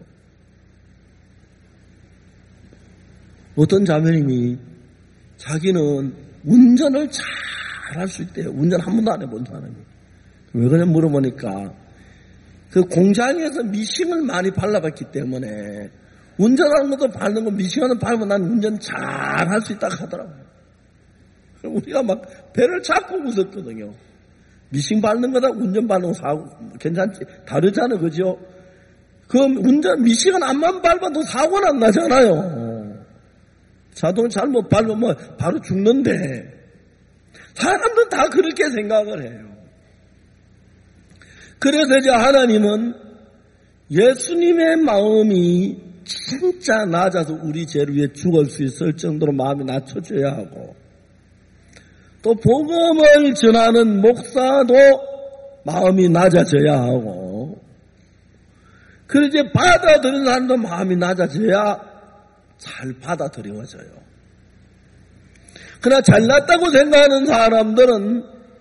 어떤 자매님이 자기는 운전을 잘 할 수 있대요. 운전 한 번도 안 해본 사람이. 왜 그래 물어보니까 그 공장에서 미싱을 많이 발라봤기 때문에 운전하는 것도 밟는 거 미싱하는 밟으면 난 운전 잘 할 수 있다고 하더라고요. 우리가 막 배를 잡고 웃었거든요. 미싱 밟는 거다 운전 밟는 거 사고 괜찮지? 다르잖아요. 그죠? 그 운전 미싱은 앞만 밟아도 사고는 안 나잖아요. 자동 잘못 밟으면 뭐 바로 죽는데 사람들은 다 그렇게 생각을 해요. 그래서 이제 하나님은 예수님의 마음이 진짜 낮아서 우리 죄를 위해 죽을 수 있을 정도로 마음이 낮춰져야 하고, 또 복음을 전하는 목사도 마음이 낮아져야 하고, 그리고 이제 받아들이는 사람도 마음이 낮아져야 잘 받아들여져요. 그러나 잘났다고 생각하는 사람들은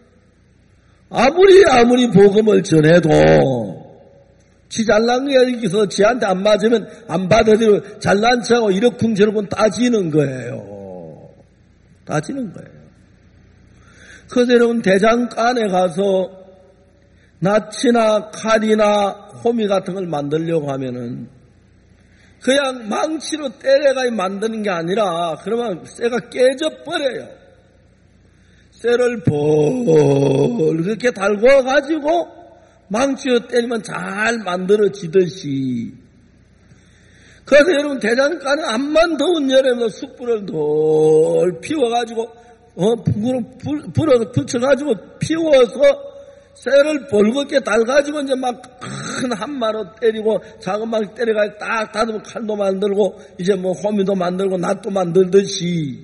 아무리 아무리 복음을 전해도 지 잘난 게 여기서 지한테 안 맞으면 안 받아들이고 잘난 척하고 이러쿵저러쿵 따지는 거예요. 따지는 거예요. 그래서 여러분 대장간에 가서 낫이나 칼이나 호미 같은 걸 만들려고 하면은 그냥 망치로 때려가 만드는 게 아니라 그러면 쇠가 깨져버려요. 쇠를 벌 그렇게 달궈가지고 망치로 때리면 잘 만들어지듯이. 그래서 여러분 대장간에 암만 더운 여름에 숯불을 덜 피워가지고 어 불을 불을 붙여가지고 피워서 쇠를 벌겋게 달가지고 이제 막 큰 한마로 때리고 작은 막 때려가지고 딱 다듬어 칼도 만들고 이제 뭐 호미도 만들고 낫도 만들듯이,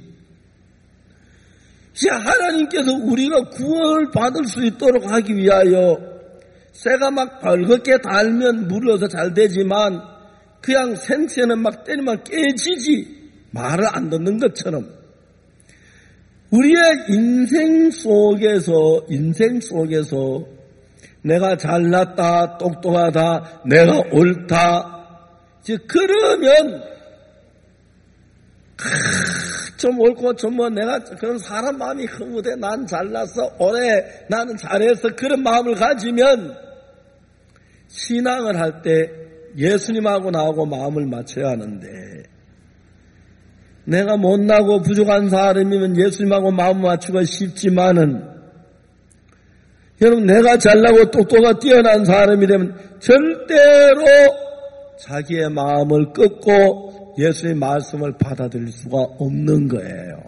이제 하나님께서 우리가 구원을 받을 수 있도록 하기 위하여 쇠가 막 벌겋게 달면 물러서 잘 되지만 그냥 생채는 막 때리면 깨지지, 말을 안 듣는 것처럼 우리의 인생 속에서 인생 속에서 내가 잘났다, 똑똑하다, 내가 옳다, 이제 그러면 좀 옳고 좀 뭐 내가 그런 사람 마음이 흐뭇해, 난 잘났어, 오래 나는 잘했어, 그런 마음을 가지면 신앙을 할 때 예수님하고 나하고 마음을 맞춰야 하는데, 내가 못나고 부족한 사람이면 예수님하고 마음 맞추기가 쉽지만은, 여러분 내가 잘나고 똑똑하고 뛰어난 사람이 되면 절대로 자기의 마음을 꺾고 예수의 말씀을 받아들일 수가 없는 거예요.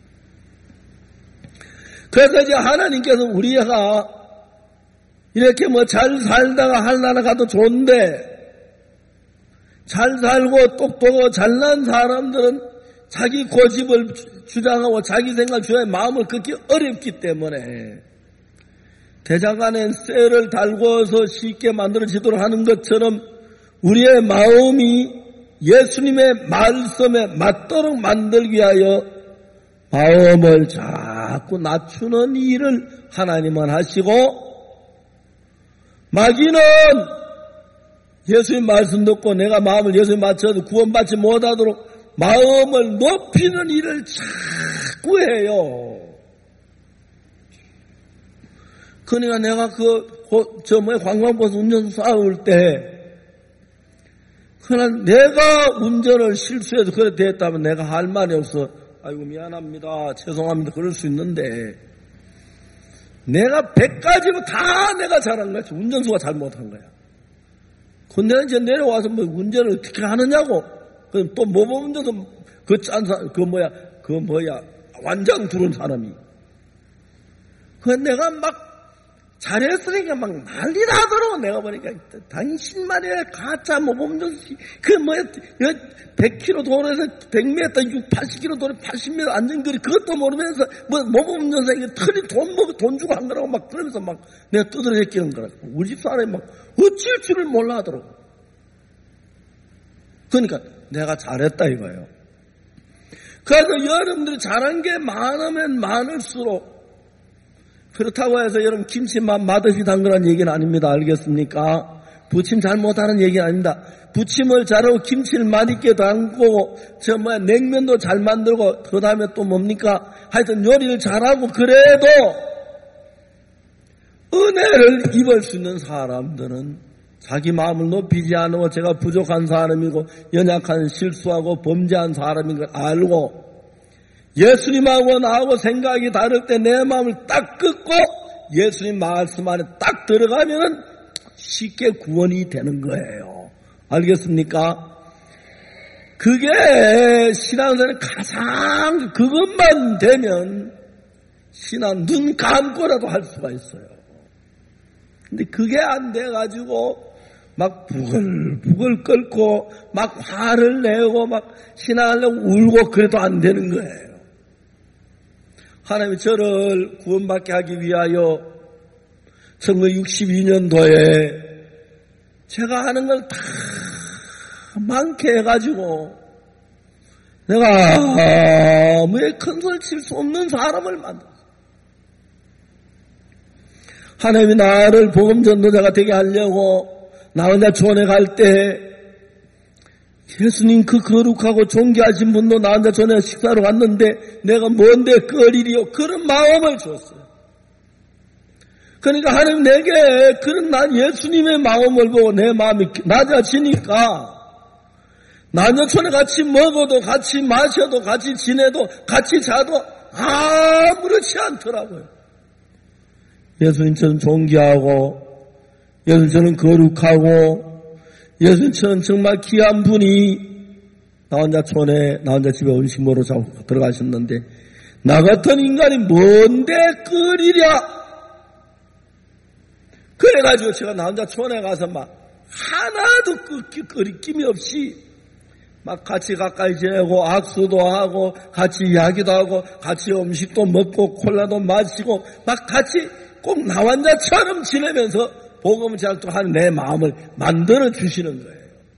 그래서 이제 하나님께서 우리가 이렇게 뭐 잘 살다가 할나라 가도 좋은데, 잘 살고 똑똑하고 잘난 사람들은 자기 고집을 주장하고 자기 생각 주장에 마음을 걷기 어렵기 때문에 대장간에 쇠를 달궈서 쉽게 만들어지도록 하는 것처럼 우리의 마음이 예수님의 말씀에 맞도록 만들기 위하여 마음을 자꾸 낮추는 일을 하나님은 하시고, 마귀는 예수님 말씀 듣고 내가 마음을 예수님 맞춰도 구원받지 못하도록 마음을 높이는 일을 자꾸 해요. 그러니까 내가 그, 저, 뭐야, 관광버스 운전수 싸울 때, 그냥 내가 운전을 실수해서 그래 됐다면 내가 할 말이 없어. 아이고, 미안합니다. 죄송합니다. 그럴 수 있는데, 내가 백 가지로 다 내가 잘한 거야. 운전수가 잘못한 거야. 근데 이제 내려와서 뭐 운전을 어떻게 하느냐고. 그럼 또 모범 운전수, 그 짠 사, 그 뭐야, 그 뭐야, 완장 두른 사람이. 그 내가 막, 잘했으니까 막 난리 나더라고. 내가 보니까 당신만이 가짜 모범운전수, 그 뭐야 백 킬로미터 도로에서 백 미터, 육백, 팔십 킬로미터 도로 팔십 미터 안전거리 그것도 모르면서 뭐 모범운전수 틀이 돈 먹고 돈 주고 한 거라고 막 그러면서 막 내가 두드려 제끼는 거라고. 우리 집 사람이 막 어쩔 줄을 몰라 하더라고. 그러니까 내가 잘했다 이거예요. 그래서 여러분들이 잘한 게 많으면 많을수록, 그렇다고 해서 여러분 김치만 맛없이 담그라는 얘기는 아닙니다. 알겠습니까? 부침 잘 못하는 얘기는 아닙니다. 부침을 잘하고 김치를 맛있게 담고 저 뭐야 냉면도 잘 만들고 그 다음에 또 뭡니까? 하여튼 요리를 잘하고 그래도 은혜를 입을 수 있는 사람들은 자기 마음을 높이지 않고 제가 부족한 사람이고 연약한 실수하고 범죄한 사람인 걸 알고 예수님하고 나하고 생각이 다를 때 내 마음을 딱 긋고 예수님 말씀 안에 딱 들어가면은 쉽게 구원이 되는 거예요. 알겠습니까? 그게 신앙생활에 가장 그것만 되면 신앙 눈 감고라도 할 수가 있어요. 근데 그게 안 돼가지고 막 부글부글 끓고 막 화를 내고 막 신앙하려고 울고 그래도 안 되는 거예요. 하나님이 저를 구원받게 하기 위하여 천구백육십이 년도에 제가 하는 걸 다 많게 해가지고 내가 아무에 큰 소리 칠 수 없는 사람을 만들었어요. 하나님이 나를 복음 전도자가 되게 하려고 나 혼자 전에 갈 때 예수님 그 거룩하고 존귀하신 분도 나 혼자 전에 식사로 갔는데 내가 뭔데 꺼리리요 그런 마음을 줬어요. 그러니까 하나님 내게 그런 난 예수님의 마음을 보고 내 마음이 낮아지니까 남녀촌에 같이 먹어도 같이 마셔도 같이 지내도 같이 자도 아무렇지 않더라고요. 예수님처럼 존귀하고 예수님처럼 거룩하고 예수님처럼 정말 귀한 분이 나 혼자 촌에 나 혼자 집에 음식 먹으러 들어가셨는데 나 같은 인간이 뭔데 끓이랴. 그래가지고 제가 나 혼자 촌에 가서 막 하나도 끓임이 없이 막 같이 가까이 지내고 악수도 하고 같이 이야기도 하고 같이 음식도 먹고 콜라도 마시고 막 같이 꼭 나 혼자처럼 지내면서 복음을 전도하는 내 마음을 만들어 주시는 거예요.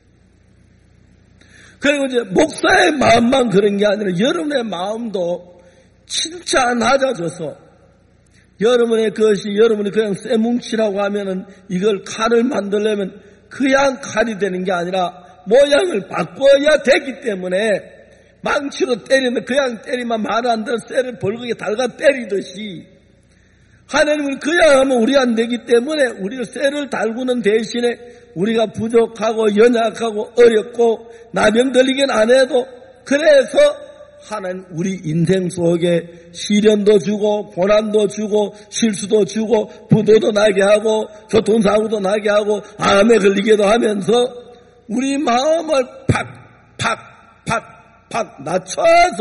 그리고 이제 목사의 마음만 그런 게 아니라 여러분의 마음도 진짜 낮아져서 여러분의 그것이 여러분이 그냥 쇠뭉치라고 하면은 이걸 칼을 만들려면 그냥 칼이 되는 게 아니라 모양을 바꿔야 되기 때문에 망치로 때리면 그냥 때리면 말 안 들어 쇠를 벌겋게 달가 때리듯이 하나님은 그냥 하면 우리 안 되기 때문에 우리가 쇠를 달구는 대신에 우리가 부족하고 연약하고 어렵고 나병 들리긴 안 해도 그래서 하나님 우리 인생 속에 시련도 주고 고난도 주고 실수도 주고 부도도 나게 하고 교통사고도 나게 하고 암에 걸리기도 하면서 우리 마음을 팍, 팍, 팍, 팍 낮춰서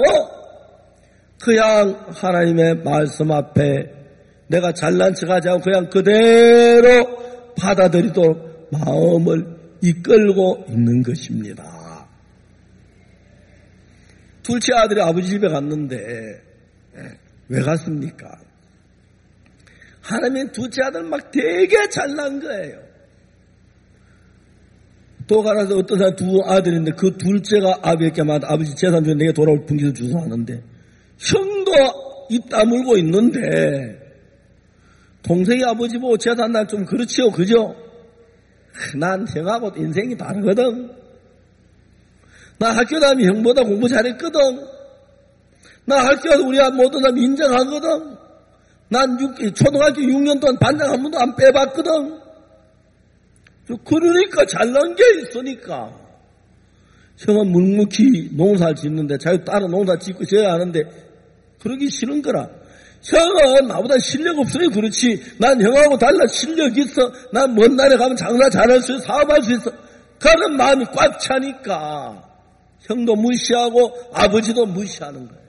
그냥 하나님의 말씀 앞에 내가 잘난 척하지 않고 그냥 그대로 받아들이도록 마음을 이끌고 있는 것입니다. 둘째 아들이 아버지 집에 갔는데 왜 갔습니까? 하나님의 둘째 아들 막 되게 잘난 거예요. 또 가라서 어떤 사람 두 아들인데 그 둘째가 아버지에게 말하다 아버지 재산 중에 내게 돌아올 분기를 주소 하는데 형도 입 다물고 있는데 동생이 아버지 보고 재산 날 좀 그렇지요 그죠? 난 형하고 인생이 다르거든. 나 학교 다니면 형보다 공부 잘했거든. 나 학교 가서 우리 모든 사람 인정하거든. 난 육, 초등학교 육 년 동안 반장 한 번도 안 빼봤거든. 그러니까 잘난 게 있으니까. 형은 묵묵히 농사를 짓는데 자기 따로 농사 짓고 져야 하는데 그러기 싫은 거라. 형은 나보다 실력 없으니 그렇지. 난 형하고 달라 실력 있어. 난 먼 날에 가면 장사 잘할 수 있어. 사업할 수 있어. 그런 마음이 꽉 차니까 형도 무시하고 아버지도 무시하는 거예요.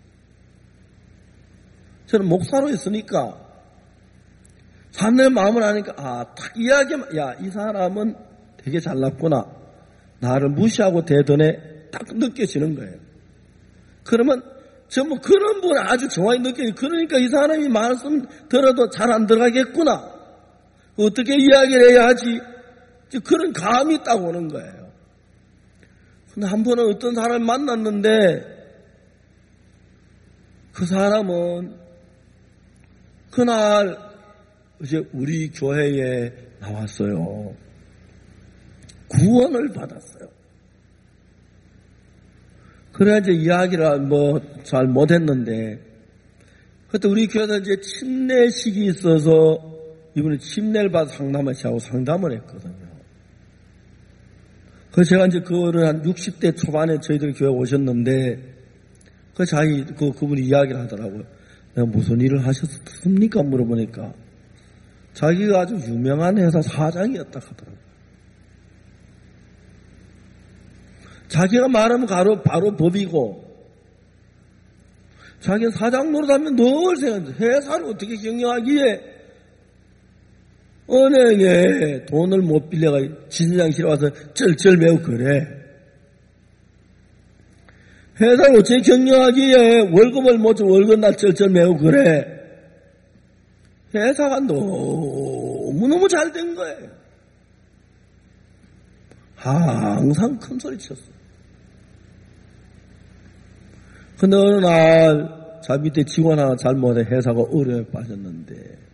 저는 목사로 있으니까 사람의 마음을 아니까 아, 딱 이야기만 야, 이 사람은 되게 잘났구나. 나를 무시하고 대더네 딱 느껴지는 거예요. 그러면 전부 그런 분을 아주 정확히 느껴요. 그러니까 이 사람이 말씀 들어도 잘 안 들어가겠구나. 어떻게 이야기를 해야 하지? 그런 감이 딱 오는 거예요. 근데 한 번은 어떤 사람을 만났는데 그 사람은 그날 이제 우리 교회에 나왔어요. 구원을 받았어요. 그래야 이제 이야기를 뭐 잘 못했는데, 그때 우리 교회에서 이제 침례식이 있어서 이분이 침례를 받아 상담을 하고 상담을 했거든요. 그래서 제가 이제 그거를 한 육십 대 초반에 저희들 교회 오셨는데, 그 자기, 그, 그분이 이야기를 하더라고요. 내가 무슨 일을 하셨습니까? 물어보니까. 자기가 아주 유명한 회사 사장이었다 하더라고요. 자기가 말하면 바로, 바로 법이고, 자기가 사장 노릇하면 늘 생각해. 회사를 어떻게 경영하기에, 은행에 돈을 못 빌려가 진상실에 와서 쩔쩔매고 그래. 회사를 어째 경영하기에 월급을 못 줘 월급날 쩔쩔매고 그래. 회사가 너무너무 잘 된 거예요. 항상 큰 소리 쳤어. 근데 어느 날 자 밑에 직원 하나 잘못해 회사가 어려움에 빠졌는데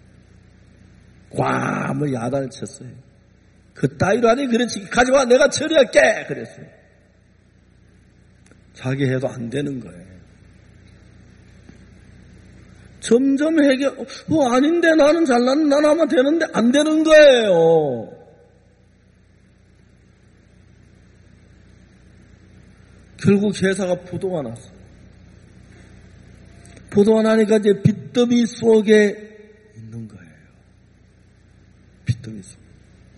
꽉 야단을 쳤어요. 그 따위로 하니 그렇지 가져와 내가 처리할게 그랬어요. 자기 해도 안 되는 거예요. 점점 해결 어, 아닌데 나는 잘났는데 난 하면 되는데 안 되는 거예요. 결국 회사가 부도가 났어. 부도가 나니까 이제 빚더미 속에 있는 거예요. 빚더미 속.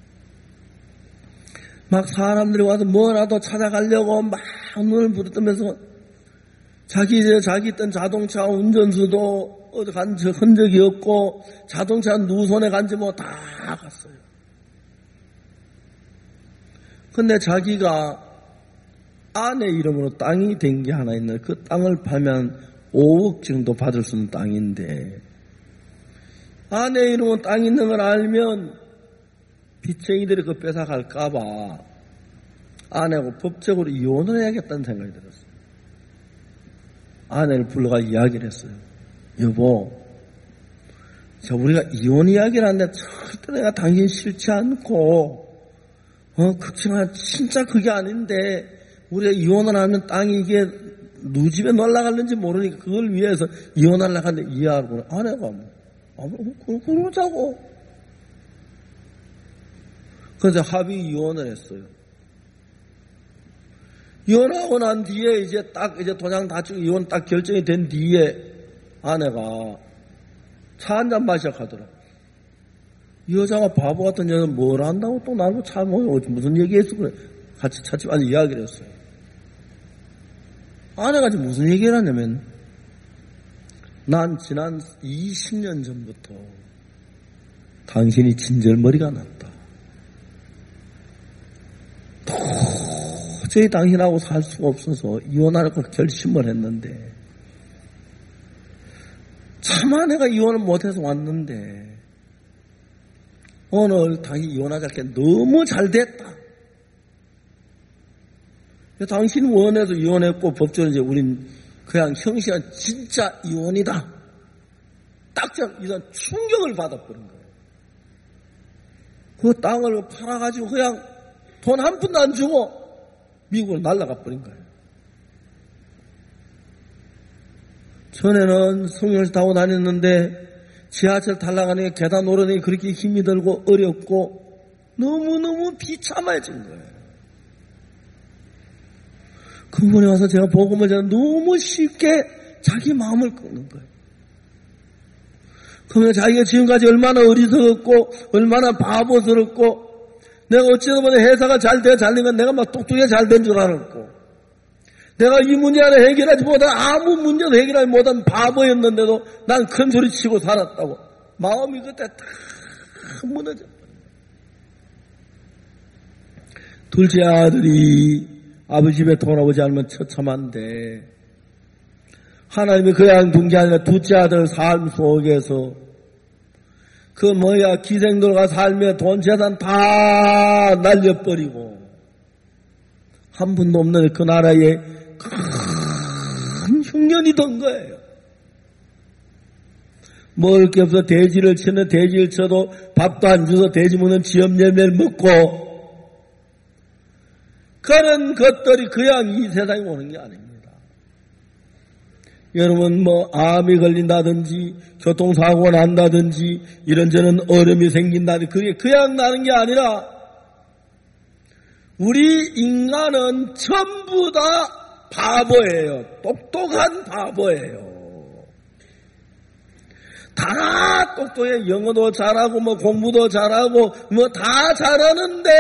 막 사람들이 와서 뭐라도 찾아가려고 막 눈을 부르뜨면서 자기 이제 자기 있던 자동차 운전수도 어디 간 흔적이 없고 자동차 누구 손에 간지 뭐 다 갔어요. 근데 자기가 아내 이름으로 땅이 된 게 하나 있는데 그 땅을 팔면 오억 정도 받을 수 있는 땅인데 아내 이름으로 땅 있는 걸 알면 빚쟁이들이 그거 뺏어갈까봐 아내하고 법적으로 이혼을 해야겠다는 생각이 들었어요. 아내를 불러가 이야기를 했어요. 여보, 저 우리가 이혼 이야기를 하는데 절대 내가 당신 싫지 않고 어 그렇지만 진짜 그게 아닌데 우리가 이혼을 하면 땅이 이게 누 집에 날아갈는지 모르니까 그걸 위해서 이혼하려고 하는데 이해하고 아내가 뭐 아, 뭐 그러자고. 그래서 합의 이혼을 했어요. 이혼하고 난 뒤에 이제 딱 이제 도장 다 찍고 이혼 딱 결정이 된 뒤에 아내가 차 한 잔 마셔 가더라. 이 여자가 바보 같은 여자는 뭘 한다고 또 나하고 차 먹어 무슨 얘기했어 그래. 같이 차집 안에 이야기를 했어요. 아내가 지금 무슨 얘기를 하냐면 난 지난 이십 년 전부터 당신이 진절머리가 났다. 도저히 당신하고 살 수가 없어서 이혼하려고 결심을 했는데 차마 내가 이혼을 못해서 왔는데 오늘 당신이 이혼하자 게 너무 잘 됐다. 당신 원해서 이혼했고 법적으로 이제 우린 그냥 형식은 진짜 이혼이다. 딱 이런 충격을 받아버린 거예요. 그 땅을 팔아가지고 그냥 돈 한 푼도 안 주고 미국으로 날아가 버린 거예요. 전에는 승용차 타고 다녔는데 지하철 탈락하니 계단 오르니 그렇게 힘이 들고 어렵고 너무너무 비참해진 거예요. 그분이 와서 제가 복음을 제가 너무 쉽게 자기 마음을 꺾는 거예요. 그러면 자기가 지금까지 얼마나 어리석었고 얼마나 바보스럽고 내가 어찌든 보면 회사가 잘 돼 잘 된 건 내가 막 똑똑하게 잘 된 줄 알았고 내가 이 문제 하나 해결하지 못한 아무 문제도 해결하지 못한 바보였는데도 난 큰 소리 치고 살았다고 마음이 그때 다 무너져. 둘째 아들이 아버지 집에 돌아오지 않으면 처참한데 하나님이 그냥 둔 게 아니라 둘째 아들 삶 속에서 그 뭐야 기생들과 살며 돈 재산 다 날려버리고 한 분도 없는 그 나라에 큰 흉년이 든 거예요. 먹을 게 없어 돼지를 치는 돼지를 쳐도 밥도 안 줘서 돼지 먹는 지엄열매를 먹고 그런 것들이 그냥 이 세상에 오는 게 아닙니다. 여러분 뭐 암이 걸린다든지 교통사고가 난다든지 이런저런 어려움이 생긴다든지 그게 그냥 나는 게 아니라 우리 인간은 전부 다 바보예요. 똑똑한 바보예요. 다 똑똑해. 영어도 잘하고 뭐 공부도 잘하고 뭐 다 잘하는데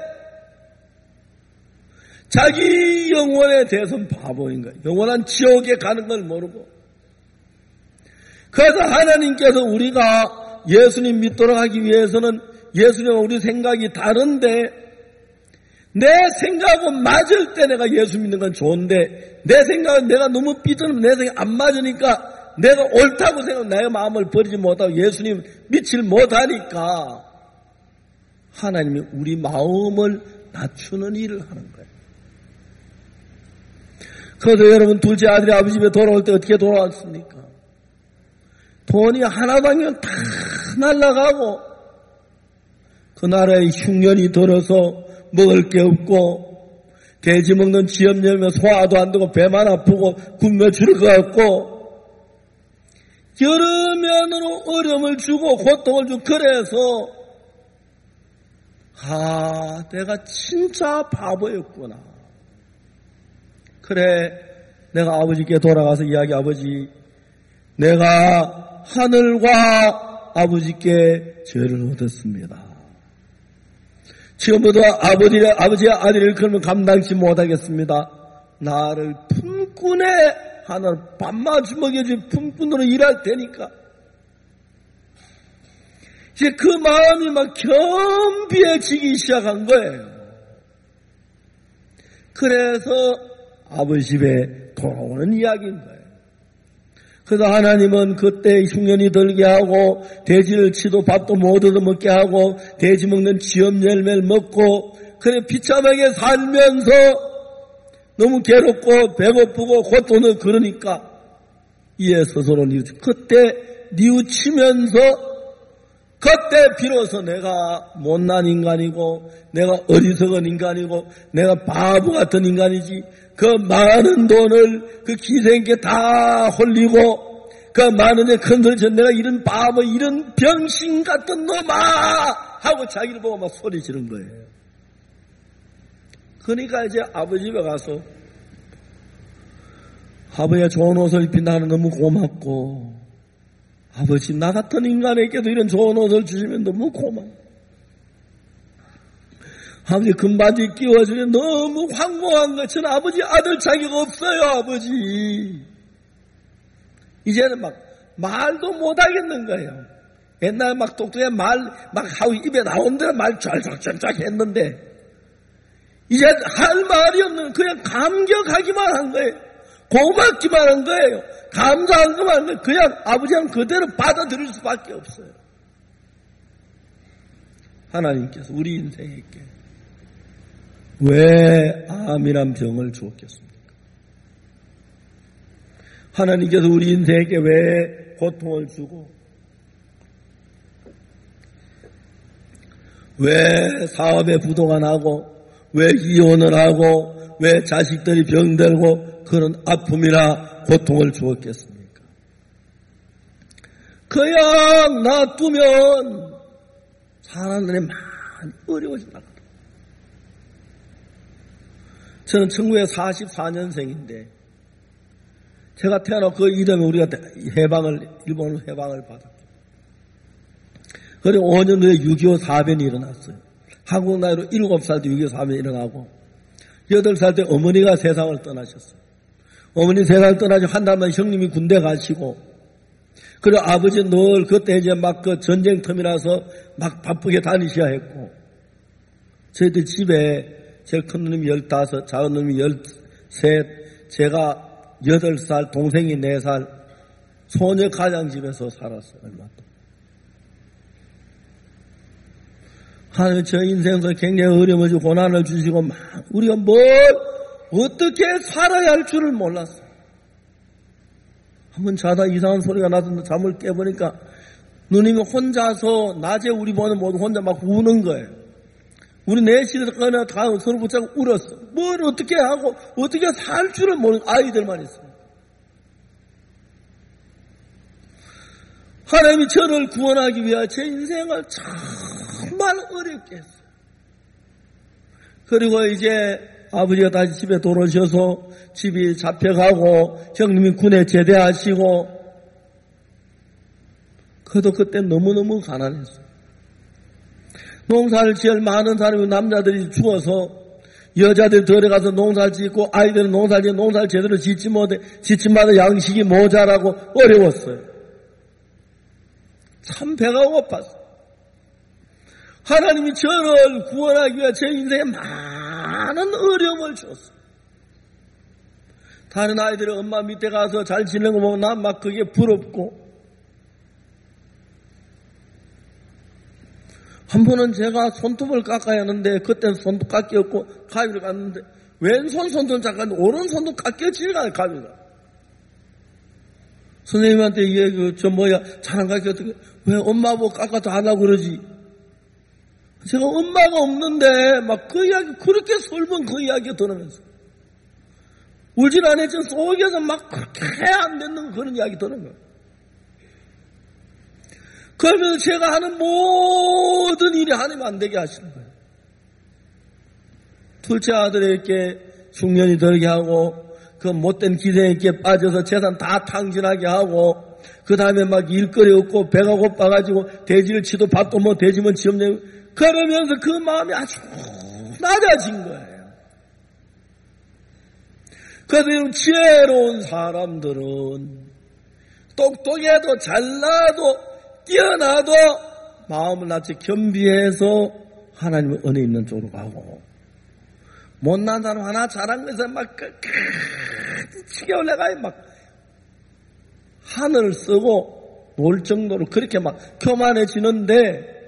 자기 영혼에 대해서는 바보인 거예요. 영원한 지옥에 가는 걸 모르고. 그래서 하나님께서 우리가 예수님 믿도록 하기 위해서는 예수님과 우리 생각이 다른데 내 생각은 맞을 때 내가 예수 믿는 건 좋은데 내 생각은 내가 너무 삐뚤면 내 생각 안 맞으니까 내가 옳다고 생각하면 나의 마음을 버리지 못하고 예수님 믿질 못하니까 하나님이 우리 마음을 낮추는 일을 하는 거예요. 그래서 여러분 둘째 아들이 아버지 집에 돌아올 때 어떻게 돌아왔습니까? 돈이 하나도 아니면 다 날아가고 그 나라에 흉년이 들어서 먹을 게 없고 돼지 먹는 지엄 열면 소화도 안 되고 배만 아프고 굶어 죽을 것 같고 여러 면으로 어려움을 주고 고통을 주고 그래서 아 내가 진짜 바보였구나. 그래 내가 아버지께 돌아가서 이야기 아버지 내가 하늘과 아버지께 죄를 얻었습니다. 지금부터 아버지, 아버지의 아들을 그러면 감당치 못하겠습니다. 나를 품꾼에 하나를 밥맛 먹여주는 품꾼으로 일할 테니까. 이제 그 마음이 막 겸비해지기 시작한 거예요. 그래서 아버지 집에 돌아오는 이야기인 거예요. 그래서 하나님은 그때 흉년이 들게 하고 돼지를 치도 밥도 못 얻어먹게 하고 돼지 먹는 지엄 열매를 먹고 그래 비참하게 살면서 너무 괴롭고 배고프고 고통을 그러니까 이에 스스로 뉘우치 그때 뉘우치면서 그때 비로소 내가 못난 인간이고 내가 어리석은 인간이고 내가 바보 같은 인간이지 그 많은 돈을 그 기생께 다 홀리고 그 많은 데 큰소리쳐 내가 이런 바보 이런 병신 같은 놈아 하고 자기를 보고 막 소리 지른 거예요. 그러니까 이제 아버지 집에 가서 아버지가 좋은 옷을 입힌다 하는 너무 고맙고 아버지 나 같은 인간에게도 이런 좋은 옷을 주시면 너무 고마워. 아버지 금바지 끼워주면 너무 황공한 거 저는 아버지 아들 자격 없어요 아버지. 이제는 막 말도 못하겠는 거예요. 옛날 막 똑똑해 말 막 하고 입에 나온 대로 말 쫙쫙쫙쫙 했는데 이제 할 말이 없는 그냥 감격하기만 한 거예요. 고맙기만 한 거예요. 감사한 것만 한 거예요. 그냥 아버지는 그대로 받아들일 수밖에 없어요. 하나님께서 우리 인생에게 왜 암이란 병을 주었겠습니까? 하나님께서 우리 인생에게 왜 고통을 주고 왜 사업에 부도가 나고 왜 이혼을 하고 왜 자식들이 병들고 그런 아픔이나 고통을 주었겠습니까? 그냥 놔두면 사람들이 많이 어려워진다. 저는 천구백사십사 년생인데 제가 태어나고 그 이름에 우리가 해방을 일본으로 해방을 받았고 그리고 오 년 후에 육이오 사변이 일어났어요. 한국 나이로 일곱 살 때 육이오 사변이 일어나고 여덟 살 때 어머니가 세상을 떠나셨어요. 어머니 세상을 떠나시고 한 달만 형님이 군대 가시고 그리고 아버지 늘 그때 이제 막 그 전쟁 텀이라서 막 바쁘게 다니셔야 했고 저희들 집에 제일 큰 놈이 열다섯, 작은 놈이 열셋, 제가 여덟 살, 동생이 네 살, 소녀 가장집에서 살았어요. 얼마 동안. 하나님 저 인생에서 굉장히 어려움을 주고 고난을 주시고 막 우리가 뭘 어떻게 살아야 할 줄을 몰랐어요. 한번 자다 이상한 소리가 나서 잠을 깨보니까 누님이 혼자서 낮에 우리 보는 모두 혼자 막 우는 거예요. 우리 넷이서 꺼내 다 서로 붙잡고 울었어. 뭘 어떻게 하고 어떻게 살 줄을 모르는 아이들만 있어요. 하나님이 저를 구원하기 위해 제 인생을 정말 어렵게 했어요. 그리고 이제 아버지가 다시 집에 돌아오셔서 집이 잡혀가고 형님이 군에 제대하시고 그래도 그때 너무너무 가난했어요. 농사를 지을 많은 사람이 남자들이 죽어서 여자들이 들어가서 농사를 짓고 아이들은 농사를 짓고 농사를 제대로 짓지 못해 짓지마다 양식이 모자라고 어려웠어요. 참 배가 고팠어요. 하나님이 저를 구원하기 위해 제 인생에 많은 어려움을 줬어요. 다른 아이들이 엄마 밑에 가서 잘 지내는 거 보면 난 막 그게 부럽고, 한 번은 제가 손톱을 깎아야 하는데 그때는 손톱 깎였고 가위를 갔는데 왼손 손톱을 깎았는데 오른손도 깎여지가 가위가. 선생님한테 얘 그 저 뭐야 잘 안 깎였더니 왜 엄마 뭐 깎아도 안 하고 그러지? 제가 엄마가 없는데 막 그 이야기 그렇게 설문 그 이야기 들으면서 울진 않았지만 속에서 막 그렇게 안 되는 그런 이야기 들은 거예요. 그러면서 제가 하는 모든 일이 하나님 안 되게 하시는 거예요. 둘째 아들에게 중년이 들게 하고 그 못된 기생에게 빠져서 재산 다 탕진하게 하고 그 다음에 막 일거리 없고 배가 고파가지고 돼지를 치도 밥도 뭐 돼지면 지엄내고 그러면서 그 마음이 아주 낮아진 거예요. 그래서 지혜로운 사람들은 똑똑해도 잘나도 뛰어나도 마음을 낮춰 겸비해서 하나님의 은혜 있는 쪽으로 가고, 못난 사람 하나 잘한 것에 막 치게 올라가요. 막 하늘을 쓰고 놀 정도로 그렇게 막 교만해지는데,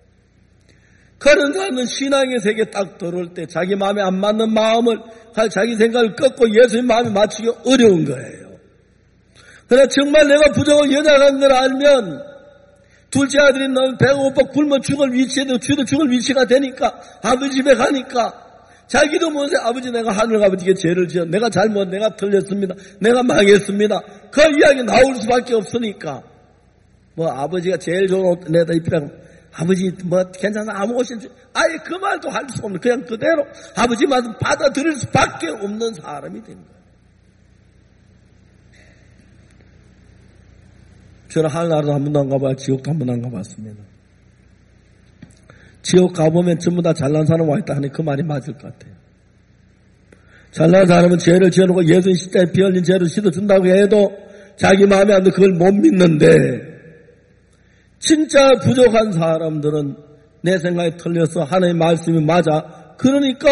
그런 사람은 신앙의 세계에 딱 들어올 때 자기 마음에 안 맞는 마음을 자기 생각을 꺾고 예수님 마음에 맞추기 어려운 거예요. 그러나 정말 내가 부정을 연약한 걸 알면 둘째 아들이 너무 배가 고파 굶어 죽을 위치에도 쥐도 죽을 위치가 되니까 아버지 집에 가니까 자기도 모르게 아버지 내가 하늘 아버지께 죄를 지어 내가 잘못 내가 틀렸습니다. 내가 망했습니다. 그 이야기 나올 수밖에 없으니까 뭐 아버지가 제일 좋은 옷 내다 입히라고 아버지 뭐 괜찮아 아무 옷인 줄 아예 그 말도 할 수 없는 그냥 그대로 아버지 말씀 받아들일 수밖에 없는 사람이 된 거예요. 저는 하늘나라도 한 번도 안 가봐요. 지옥도 한 번도 안 가봤습니다. 지옥 가보면 전부 다 잘난 사람 와있다 하니 그 말이 맞을 것 같아요. 잘난 사람은 죄를 지어놓고 예수님 십자가에 피 흘린 죄를 씻어준다고 해도 자기 마음에 안 들어 그걸 못 믿는데, 진짜 부족한 사람들은 내 생각에 틀려서 하나님의 말씀이 맞아. 그러니까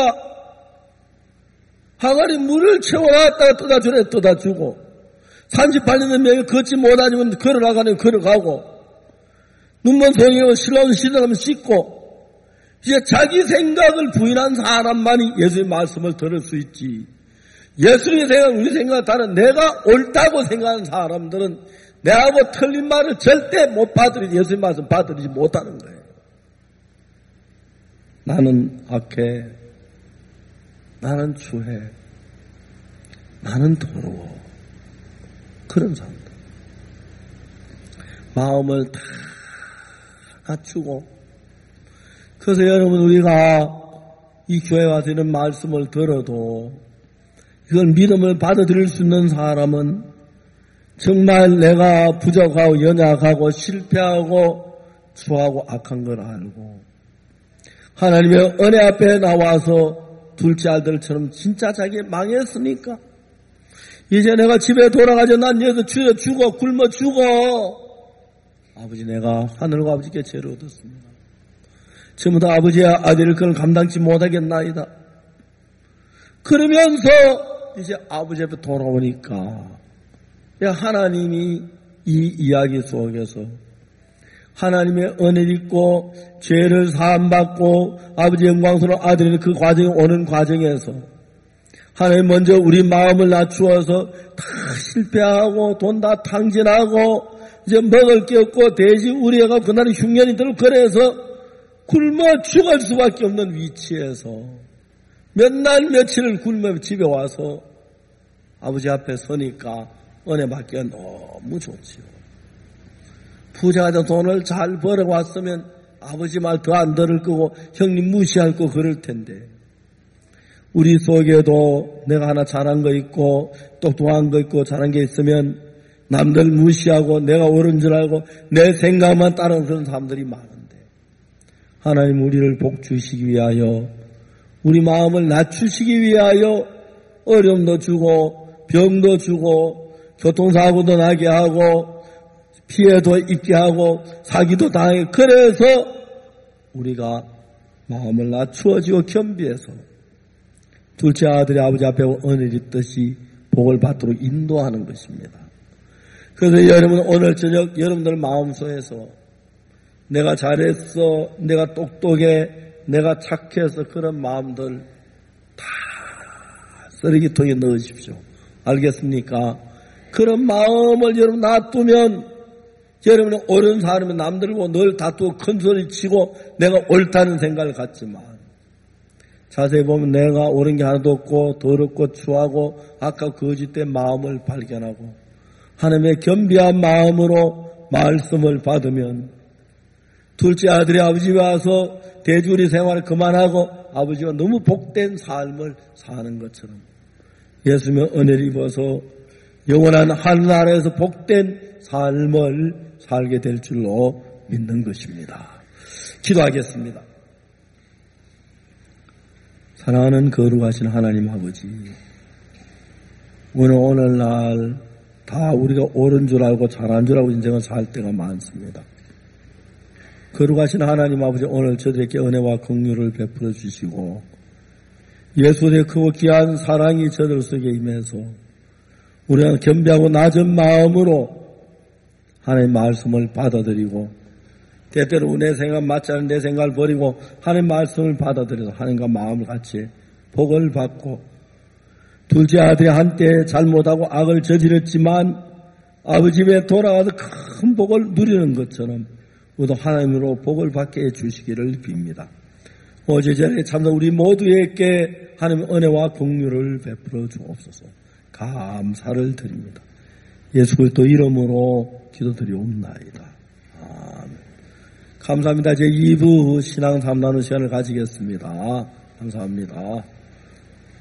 항아리 물을 채워놨다가 떠다주래 떠다주고 삼십팔 년의 명예 걷지 못하지만 걸어나가면 걸어가고 눈먼 송이고 실로는 실로가면 씻고 이제 자기 생각을 부인한 사람만이 예수의 말씀을 들을 수 있지. 예수의 생각, 우리 생각과 다른 내가 옳다고 생각하는 사람들은 내하고 틀린 말을 절대 못 받으리지 예수의 말씀 받으리지 못하는 거예요. 나는 악해, 나는 추해, 나는 더러워. 그런 사람들. 마음을 다 갖추고. 그래서 여러분 우리가 이 교회 와서 이런 말씀을 들어도 이걸 믿음을 받아들일 수 있는 사람은 정말 내가 부족하고 연약하고 실패하고 추하고 악한 걸 알고 하나님의 은혜 앞에 나와서 둘째 아들처럼 진짜 자기 망했으니까 이제 내가 집에 돌아가자 난 여기서 죽어 죽어 굶어 죽어. 아버지 내가 하늘과 아버지께 죄를 얻었습니다. 지금부터 아버지와 아들을 그걸 감당치 못하겠나이다. 그러면서 이제 아버지 앞에 돌아오니까 하나님이 이 이야기 속에서 하나님의 은혜를 입고 죄를 사함받고 아버지의 영광스러운 아들이 그 과정에 오는 과정에서 하나님 먼저 우리 마음을 낮추어서 다 실패하고 돈 다 탕진하고 이제 먹을 게 없고 돼지 우리가 그날은 흉년이 들고 그래서 굶어 죽을 수밖에 없는 위치에서 몇 날 며칠을 굶어 집에 와서 아버지 앞에 서니까 은혜 받기가 너무 좋지요. 부자가 돈을 잘 벌어왔으면 아버지 말 더 안 들을 거고 형님 무시할 거 그럴 텐데 우리 속에도 내가 하나 잘한 거 있고 똑똑한 거 있고 잘한 게 있으면 남들 무시하고 내가 옳은 줄 알고 내 생각만 따르는 그런 사람들이 많은데 하나님 우리를 복 주시기 위하여 우리 마음을 낮추시기 위하여 어려움도 주고 병도 주고 교통사고도 나게 하고 피해도 입게 하고 사기도 당하게 그래서 우리가 마음을 낮추어지고 겸비해서 둘째 아들의 아버지 앞에 은혜를 있듯이 복을 받도록 인도하는 것입니다. 그래서 여러분 오늘 저녁 여러분들 마음속에서 내가 잘했어, 내가 똑똑해, 내가 착해서 그런 마음들 다 쓰레기통에 넣으십시오. 알겠습니까? 그런 마음을 여러분 놔두면 여러분은 옳은 사람이 남들고 늘 다투고 큰소리 치고 내가 옳다는 생각을 갖지만 자세히 보면 내가 옳은 게 하나도 없고 더럽고 추하고 아까 거짓된 마음을 발견하고 하나님의 겸비한 마음으로 말씀을 받으면 둘째 아들이 아버지 와서 대주리 생활을 그만하고 아버지가 너무 복된 삶을 사는 것처럼 예수님의 은혜를 입어서 영원한 하늘나라에서 복된 삶을 살게 될 줄로 믿는 것입니다. 기도하겠습니다. 사랑하는 거룩하신 하나님 아버지, 오늘 오늘날 다 우리가 옳은 줄 알고 잘한 줄 알고 인생을 살 때가 많습니다. 거룩하신 하나님 아버지, 오늘 저들에게 은혜와 긍휼을 베풀어 주시고 예수의 크고 귀한 사랑이 저들 속에 임해서 우리는 겸비하고 낮은 마음으로 하나님의 말씀을 받아들이고 때때로 내 생각 맞지 않은 내 생각을 버리고 하나님의 말씀을 받아들여서 하나님과 마음을 같이 복을 받고 둘째 아들이 한때 잘못하고 악을 저질렀지만 아버지 집에 돌아가서 큰 복을 누리는 것처럼 우리도 하나님으로 복을 받게 해주시기를 빕니다. 어제 전에 참사 우리 모두에게 하나님의 은혜와 긍휼을 베풀어 주옵소서. 감사를 드립니다. 예수 그리스도 이름으로 기도드리옵나이다. 아멘. 감사합니다. 제 이 부 신앙 삼 나누 시간을 가지겠습니다. 감사합니다.